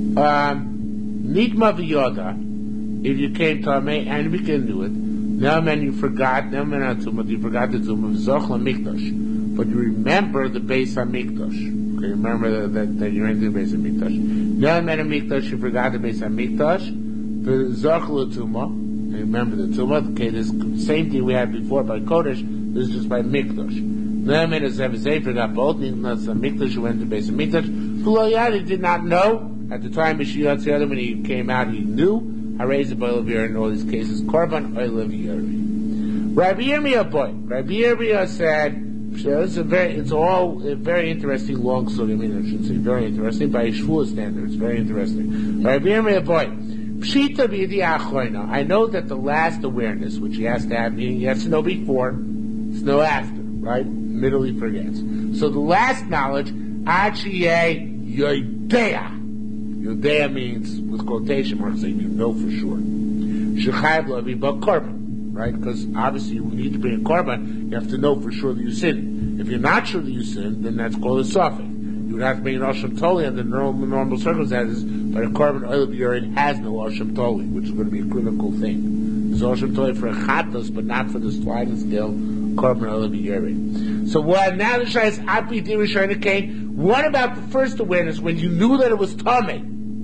Nitma v'yoda, if you came to me and we can do it. Now, man, you forgot. Now, man, you forgot the Tumah v'zochla Mikdash, but you remember the base on Mikdash. Okay, remember that you went to the base of Mikdash. Now, man, Mikdash, you forgot the base on Mikdash. V'zochla Tumah. Remember the Tumah. Okay, this same thing we had before by Kodesh. This is just by Mikdash. Naaman is Zevizeh forgot both. Mikdash went to the base of Mikdash. Fuloyad did not know at the time Mashiach Tzedek when he came out. He knew. I raised the oil of urine in all these cases. Korban oil of urine. Rabbi Yirmiyah Rabbi Yirmiyah said it's all a very interesting long story. I mean, I shouldn't say very interesting by Shvuah standards. Very interesting. Rabbi Yirmiyah Pshita b'yidi achroina. I know that the last awareness, which he has to have, meaning he has to know before, it's no after, right? Middle he forgets. So the last knowledge, achiyeh yodeya. Yodeya means, with quotation marks, saying you know for sure. Shechayv lo but korban, right? Because obviously you need to bring a korban, you have to know for sure that you sinned. If you're not sure that you sinned, then that's called a suffix. You would have to bring an Osham Toli under normal circumstances, but a korban oil of urine has no Osham Toli, which is going to be a critical thing. There's Osham Toli for a chatos, but not for the sliding scale korban oil of urine. So what now the Shai is Api Dirishayna came. What about the first awareness when you knew that it was Tomei?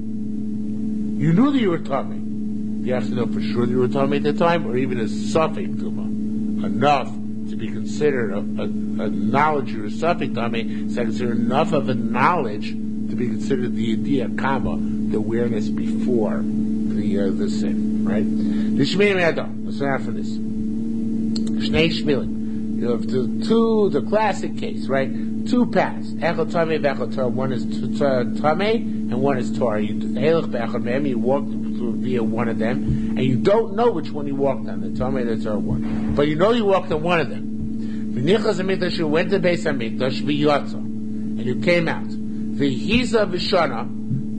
You knew that you were Tomei. You have to know for sure that you were Tomei at the time, or even a Safek Tumah. Enough to be considered a knowledge you're a Safek Tomei, is considered enough of a knowledge to be considered the idea kama, the awareness before the sin, right? The Shmilim Yadam. Let's start from this. Shnei Shmilim. You have the classic case, right? Two paths. Echel Tamei v'Echel Torah. One is Tamei and one is Torah. You walk via one of them, and you don't know which one you walked on, the Tamei and the Torah one. But you know you walked on one of them. V'nichas HaMikdash, you went to Beis HaMikdash, v'yotza, and you came out. V'hiza v'shana,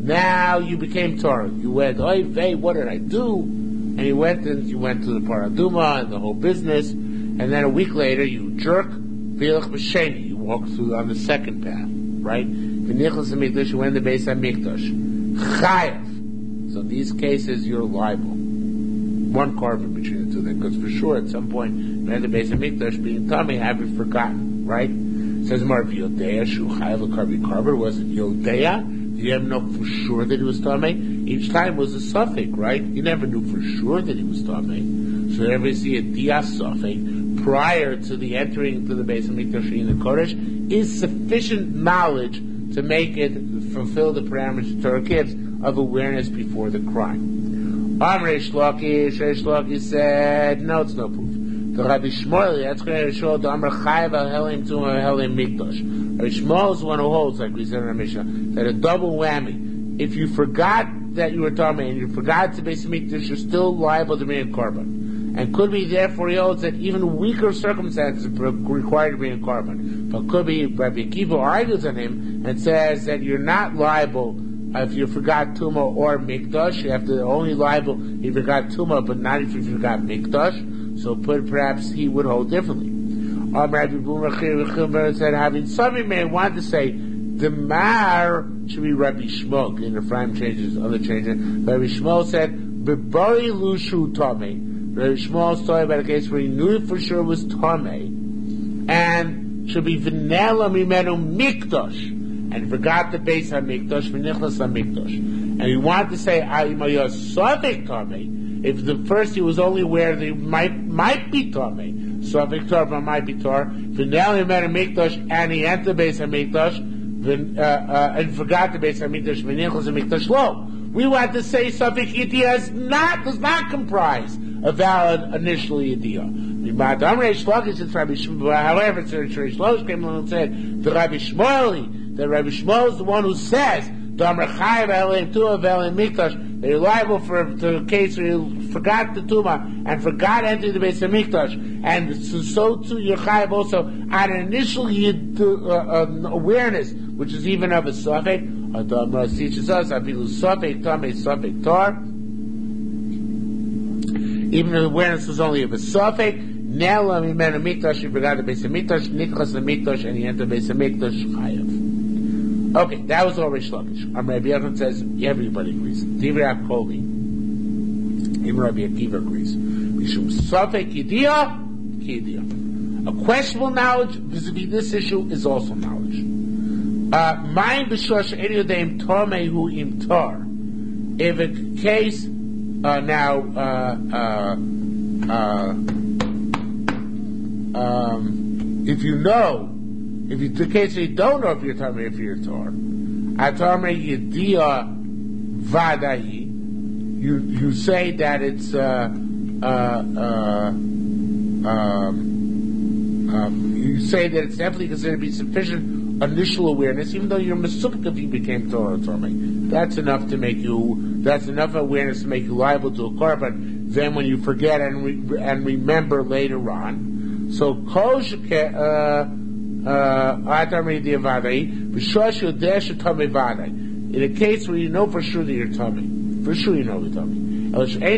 Now you became Torah. You went, oy vey, what did I do? And you went to the Paraduma and the whole business, and then a week later you jerk, Vilach B'Sheni, you walk through on the second path, right? V'nichlas HaMikdash, you went to the Beis HaMikdash. Chayav. So in these cases, you're liable. One carbon between the two then, because for sure at some point, you went to the Beis HaMikdash, being tummy, have you forgotten, right? It says more of Yodea, Shu Chayav L'Karbi, was it Yodea? You never know for sure that he was Tameh. Each time was a suffix, right? You never knew for sure that he was Tameh. So whenever you see a Dias suffix prior to the entering to the Beis HaMikdash in the Kodesh is sufficient knowledge to make it fulfill the parameters the Torah gives of awareness before the crime. Reish Lakish said, no, it's no proof. The Rabbi Shmuel, that's going to show the Amar Chayav al Helim Tumah Helim Mikdash. Rabbi Shmuel is the one who holds, like we said in our Mishnah, that a double whammy. If you forgot that you were Tameh and you forgot to Beis HaMikdash, you're still liable to bring a carbon. And could be, therefore, he holds that even weaker circumstances require to bring a carbon. But could be, Rabbi Akiva argues on him and says that you're not liable if you forgot Tumah or Mikdash. You have to only liable if you forgot Tumah, but not if you forgot Mikdash. So perhaps he would hold differently. Rabbi Bumar said, having some man wanted to say the Mar should be Rabbi Shmuel. In the Ephraim changes, other changes. Rabbi Shmuel said, Bebari Lushu Tameh. Rabbi Shmuel's talking about a case where he knew for sure it was Tameh, and should be V'nela Mimenu Mikdash, and forgot the Beis HaMikdash, V'nichlas HaMikdash. And he wanted to say, Ayimaya Safek Tameh. If the first he was only aware that he might be Tameh, Safek Torah might be Torah, V'nela Mimenu Mikdash, and he entered the Beis HaMikdash, and forgot the Beis HaMikdash, V'nichlas HaMikdash Lo. We want to say Safek Yediyah does not comprise a valid initial Yediyah. However, it's Reish Lakish came along and said, the Rabbi Shmuel is the one who says, that you're liable for the case where you forgot the Tumah and forgot entering the Beis HaMikdash, and so too you're chayav also on an initial awareness, which is even of a suffix. Adamra teaches us, Afilu Safek Tameh Safek Tar. Even the awareness was only of a suffix. Nela Mimenu Mikdash, you forgot the Beis HaMikdash, Nichlas HaMikdash, and he entered the Beis HaMikdash chayav. Okay, that was all Reish Lakish. Rabbi Yochanan says everybody agrees. Divrei HaKoli, even Rabbi Akiva agrees. Mishum Safek Yediyah, Kiyediyah. A questionable knowledge vis-a-vis this issue is also knowledge. Mind b'shosh any of them Tamehu im tar. If a case if you know, if you the case you don't know if you're Tameh, if you're Tar, Atameh Yediyah Vadahi, you say that it's you say that it's definitely considered to be sufficient initial awareness, even though you're mesupik if you became Torah or Tameh. That's enough to make you. That's enough awareness to make you liable to a korban. Then, when you forget and remember later on, so in a case where you know for sure that you're Tameh, for sure you know you're Tameh,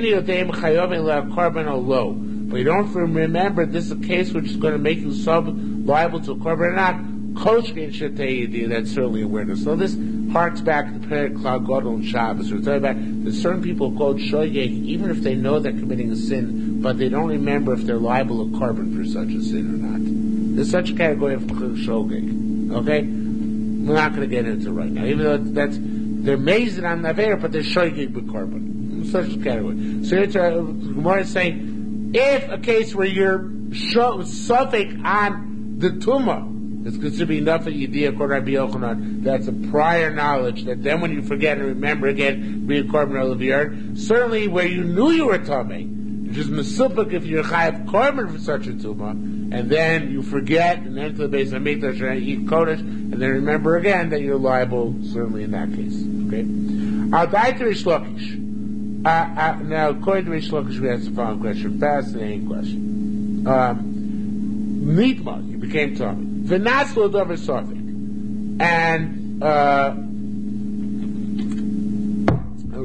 but you don't remember this is a case which is going to make you liable to a korban or not. That's certainly awareness. So this harks back to the Perek Klal Gadol and Shabbos. We're talking about there's certain people called shoyeg, even if they know they're committing a sin, but they don't remember if they're liable to carbon for such a sin or not. There's such a category of shoyeg. Okay, we're not going to get into it right now. Even though they're amazing on Naver, but they're shoyeg with carbon. Such a category. So Gemara is saying, if a case where you're suffix on the tumah, it's considered to be enough that Yediyah according to Rabbi Yochanan. That's a prior knowledge that then when you forget and remember again, be a korban of the earth. Certainly where you knew you were Tameh, which is mesupik if you're chayav korban for such a tumah, and then you forget and enter the Beis HaMikdash and eat kodesh, and then remember again that you're liable. Certainly in that case. Okay. I'll die to Reish Lakish. Now, according to Reish Lakish, we ask the following question. Fascinating question. Nitma, you became Tameh. V'naslo davar safek, and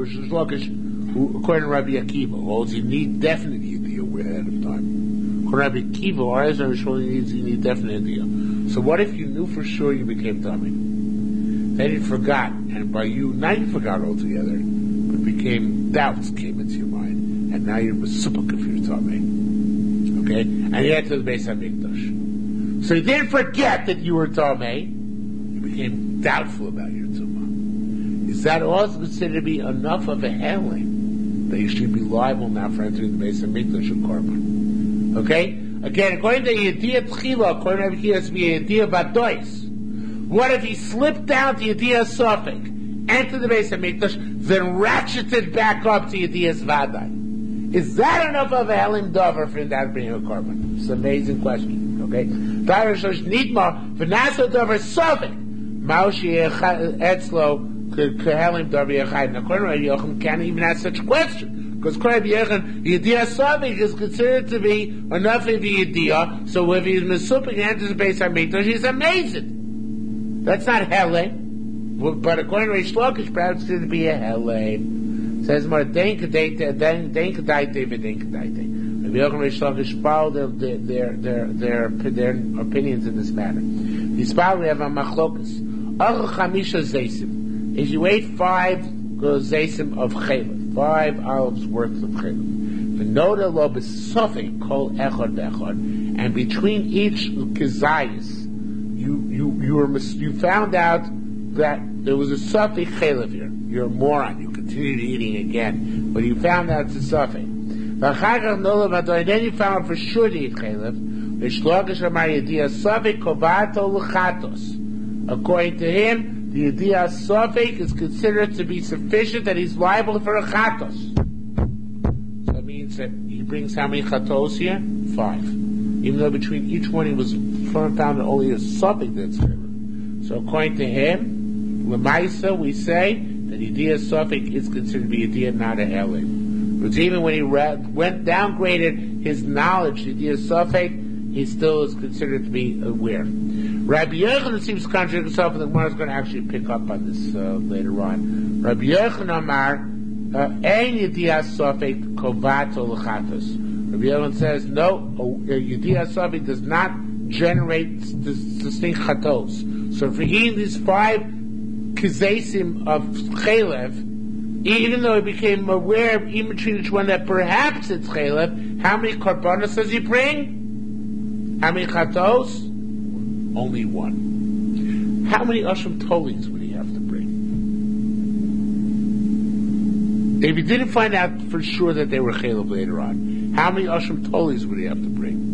Rish Lakish, who, according to Rabbi Akiva, holds you need definite idea ahead of time. According to Rabbi Akiva, or as Rish needs, you need definite idea. So what if you knew for sure you became tummy? Then you forgot, and by you, now you forgot altogether, but doubts came into your mind, and now you're mesupuk if you're tummy. Okay? And you had to the Beis HaMikdash. So you didn't forget that you were tummy, you became doubtful about your tumah. Is that also considered to be enough of a handling that you should be liable now for entering the Beis HaMikdash or Korban? Okay? Again, according to Yediyah Tchila, according to Rabbi Akiva, it has to be a Yediyah Badois. What if he slipped down to Yediyah Sofik, entered the Beis HaMikdash, then ratcheted back up to Yediyah Vadai? Is that enough of a Helim Dover for him to bring a Korban? It's an amazing question. Okay? Darshosh Nidma, V'nasa Dover Sofik, Maushi Etzlo, Kehelim Dover Yechai. Now, according to Rabbi Yochanan, can't even ask such a question. Because Rabbi Yochanan, Yediyah Sofik is considered to be enough of the Yediyah, so if he's Mesupik and enters the Beis HaMikdash, he's amazing. That's not Hele. But according to Rish Lakish, perhaps it's going to be a Hele. It says more, Rabbi Yochanan and Rish Lakish follow their opinions in this matter. These we have a machlokas. If you ate 5 zeisim of chalif, 5 olives worth of chalif, v'noda lo b'sofik kol echad v'echad, and between each kizayis, you found out that there was a sofik chalif here. You're a moron. You continued eating again, but you found out it's a sofik. Then you found out for sure to eat chalif. According to him, the Yediyah Sofik is considered to be sufficient that he's liable for a chatos. So that means that he brings how many chatos here? 5. Even though between each one he was found only a Sofik that's favored. So according to him, Lemaisa, we say that Yediyah Sofik is considered to be Yediyah, not a Helim. But even when he downgraded his knowledge, Yediyah Sofik, he still is considered to be aware. Rabbi Yochanan seems to contradict himself, and the Gemara is going to actually pick up on this later on. Rabbi Yochanan Amar, Ein Yediyah Sofik Kovato L'chatos. Rabbi Yochanan says, no, Yediyah Sofik does not generate distinct chatos. So for eating these 5 kizesim of chalev, even though he became aware, even between each one, that perhaps it's chalev, how many korbanos does he bring? How many chatos? Only 1. How many Asham Tolis would he have to bring? If he didn't find out for sure that they were chalev later on, how many Asham Tolis would he have to bring?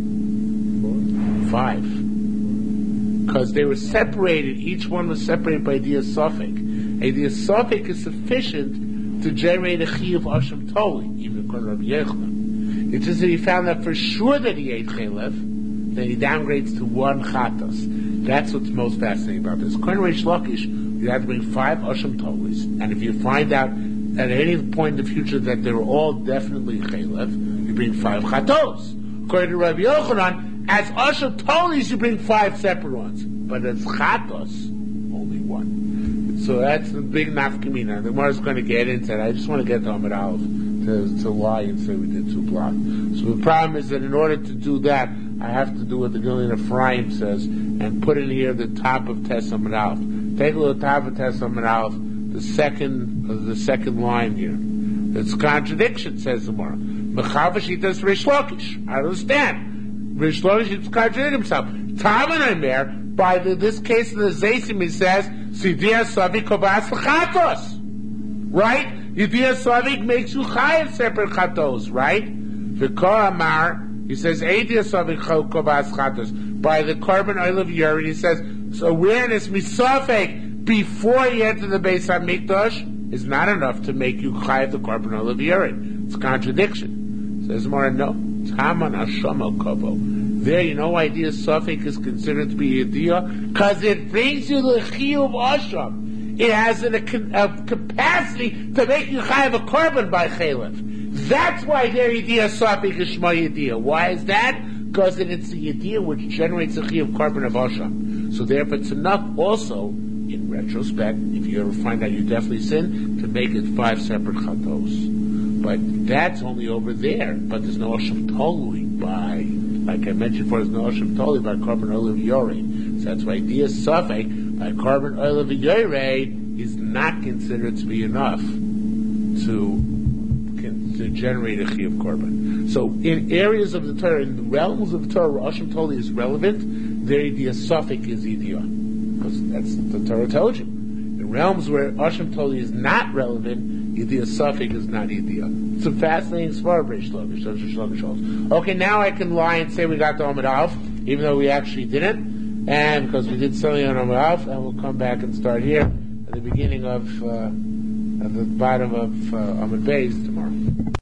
5. Because they were separated, each one was separated by Yediyah Sofik. Yediyah Sofik is sufficient to generate a chi of Asham Toli, even according to Rabbi Yochanan. It's just that he found out for sure that he ate chalev, then he downgrades to 1 chatas. That's what's most fascinating about this. According to Rish Lakish, you have to bring 5 Asham Tolis, and if you find out at any point in the future that they're all definitely chalev, you bring 5 chatos. According to Rabbi Yochanan, as Asham Tolis, you bring 5 separate ones, but as chatos, only 1. So that's the big nafkamina. The Gemara is going to get into that. I just want to get to Amud Aleph to lie and say we did 2 blocks. So the problem is that in order to do that, I have to do what the Gilin Ephraim says and put in here the top of Tes Amud Aleph. Take a look at the top of Tes Amud Aleph, the second line here. It's contradiction, says the Gemara. Mechavashitas Rish Lakish. I understand. Rish Lakish is contradicting himself. Taman Aimer, by this case of the Zaysim, he says, Yediyah Sofik Kovas L'chatos. Right? Yediyah Sofik makes you chayav separate chatos, right? V'ko Amar, he says, Yediyah Sofik Kovas Chatos. By the Korban Oil of Urine, he says, so awareness, misofek, before you enter the Beis HaMikdash, is not enough to make you chayav the Korban Oil of Urine. It's contradiction. Says more, no. Taman Hashama Kovo. There, you know why Yediyah Sofik is considered to be Yediyah? Because it brings you the Chiyuv Asham. It has a capacity to make you chayav a korban by chalev. That's why their Yediyah Sofik is Shema Yediyah. Why is that? Because it's the Yediyah which generates a chiyuv korban of Asham. So therefore it's enough also in retrospect, if you ever find out you definitely sinned, to make it 5 separate chatos. But that's only over there. But there's no Hashem Tolui by, like I mentioned before, there's no Hashem Tolui by Korban Olav Yorei. So that's why Dia Safek by Korban Olav Yorei is not considered to be enough to generate a Chiyuv Korban. So in areas of the Torah, in the realms of the Torah where Hashem Tolui is relevant, their Dia Safek is Idiyah. Because that's the Torah tells you. In realms where Hashem Tolui is not relevant, Idiyah Safek is not Idiyah. It's a fascinating svara, Reish Lakish. Okay, now I can lie and say we got the Amud Aleph, even though we actually didn't, and because we did something on Amud Aleph, and we'll come back and start here at the beginning of at the bottom of Amud Beis tomorrow.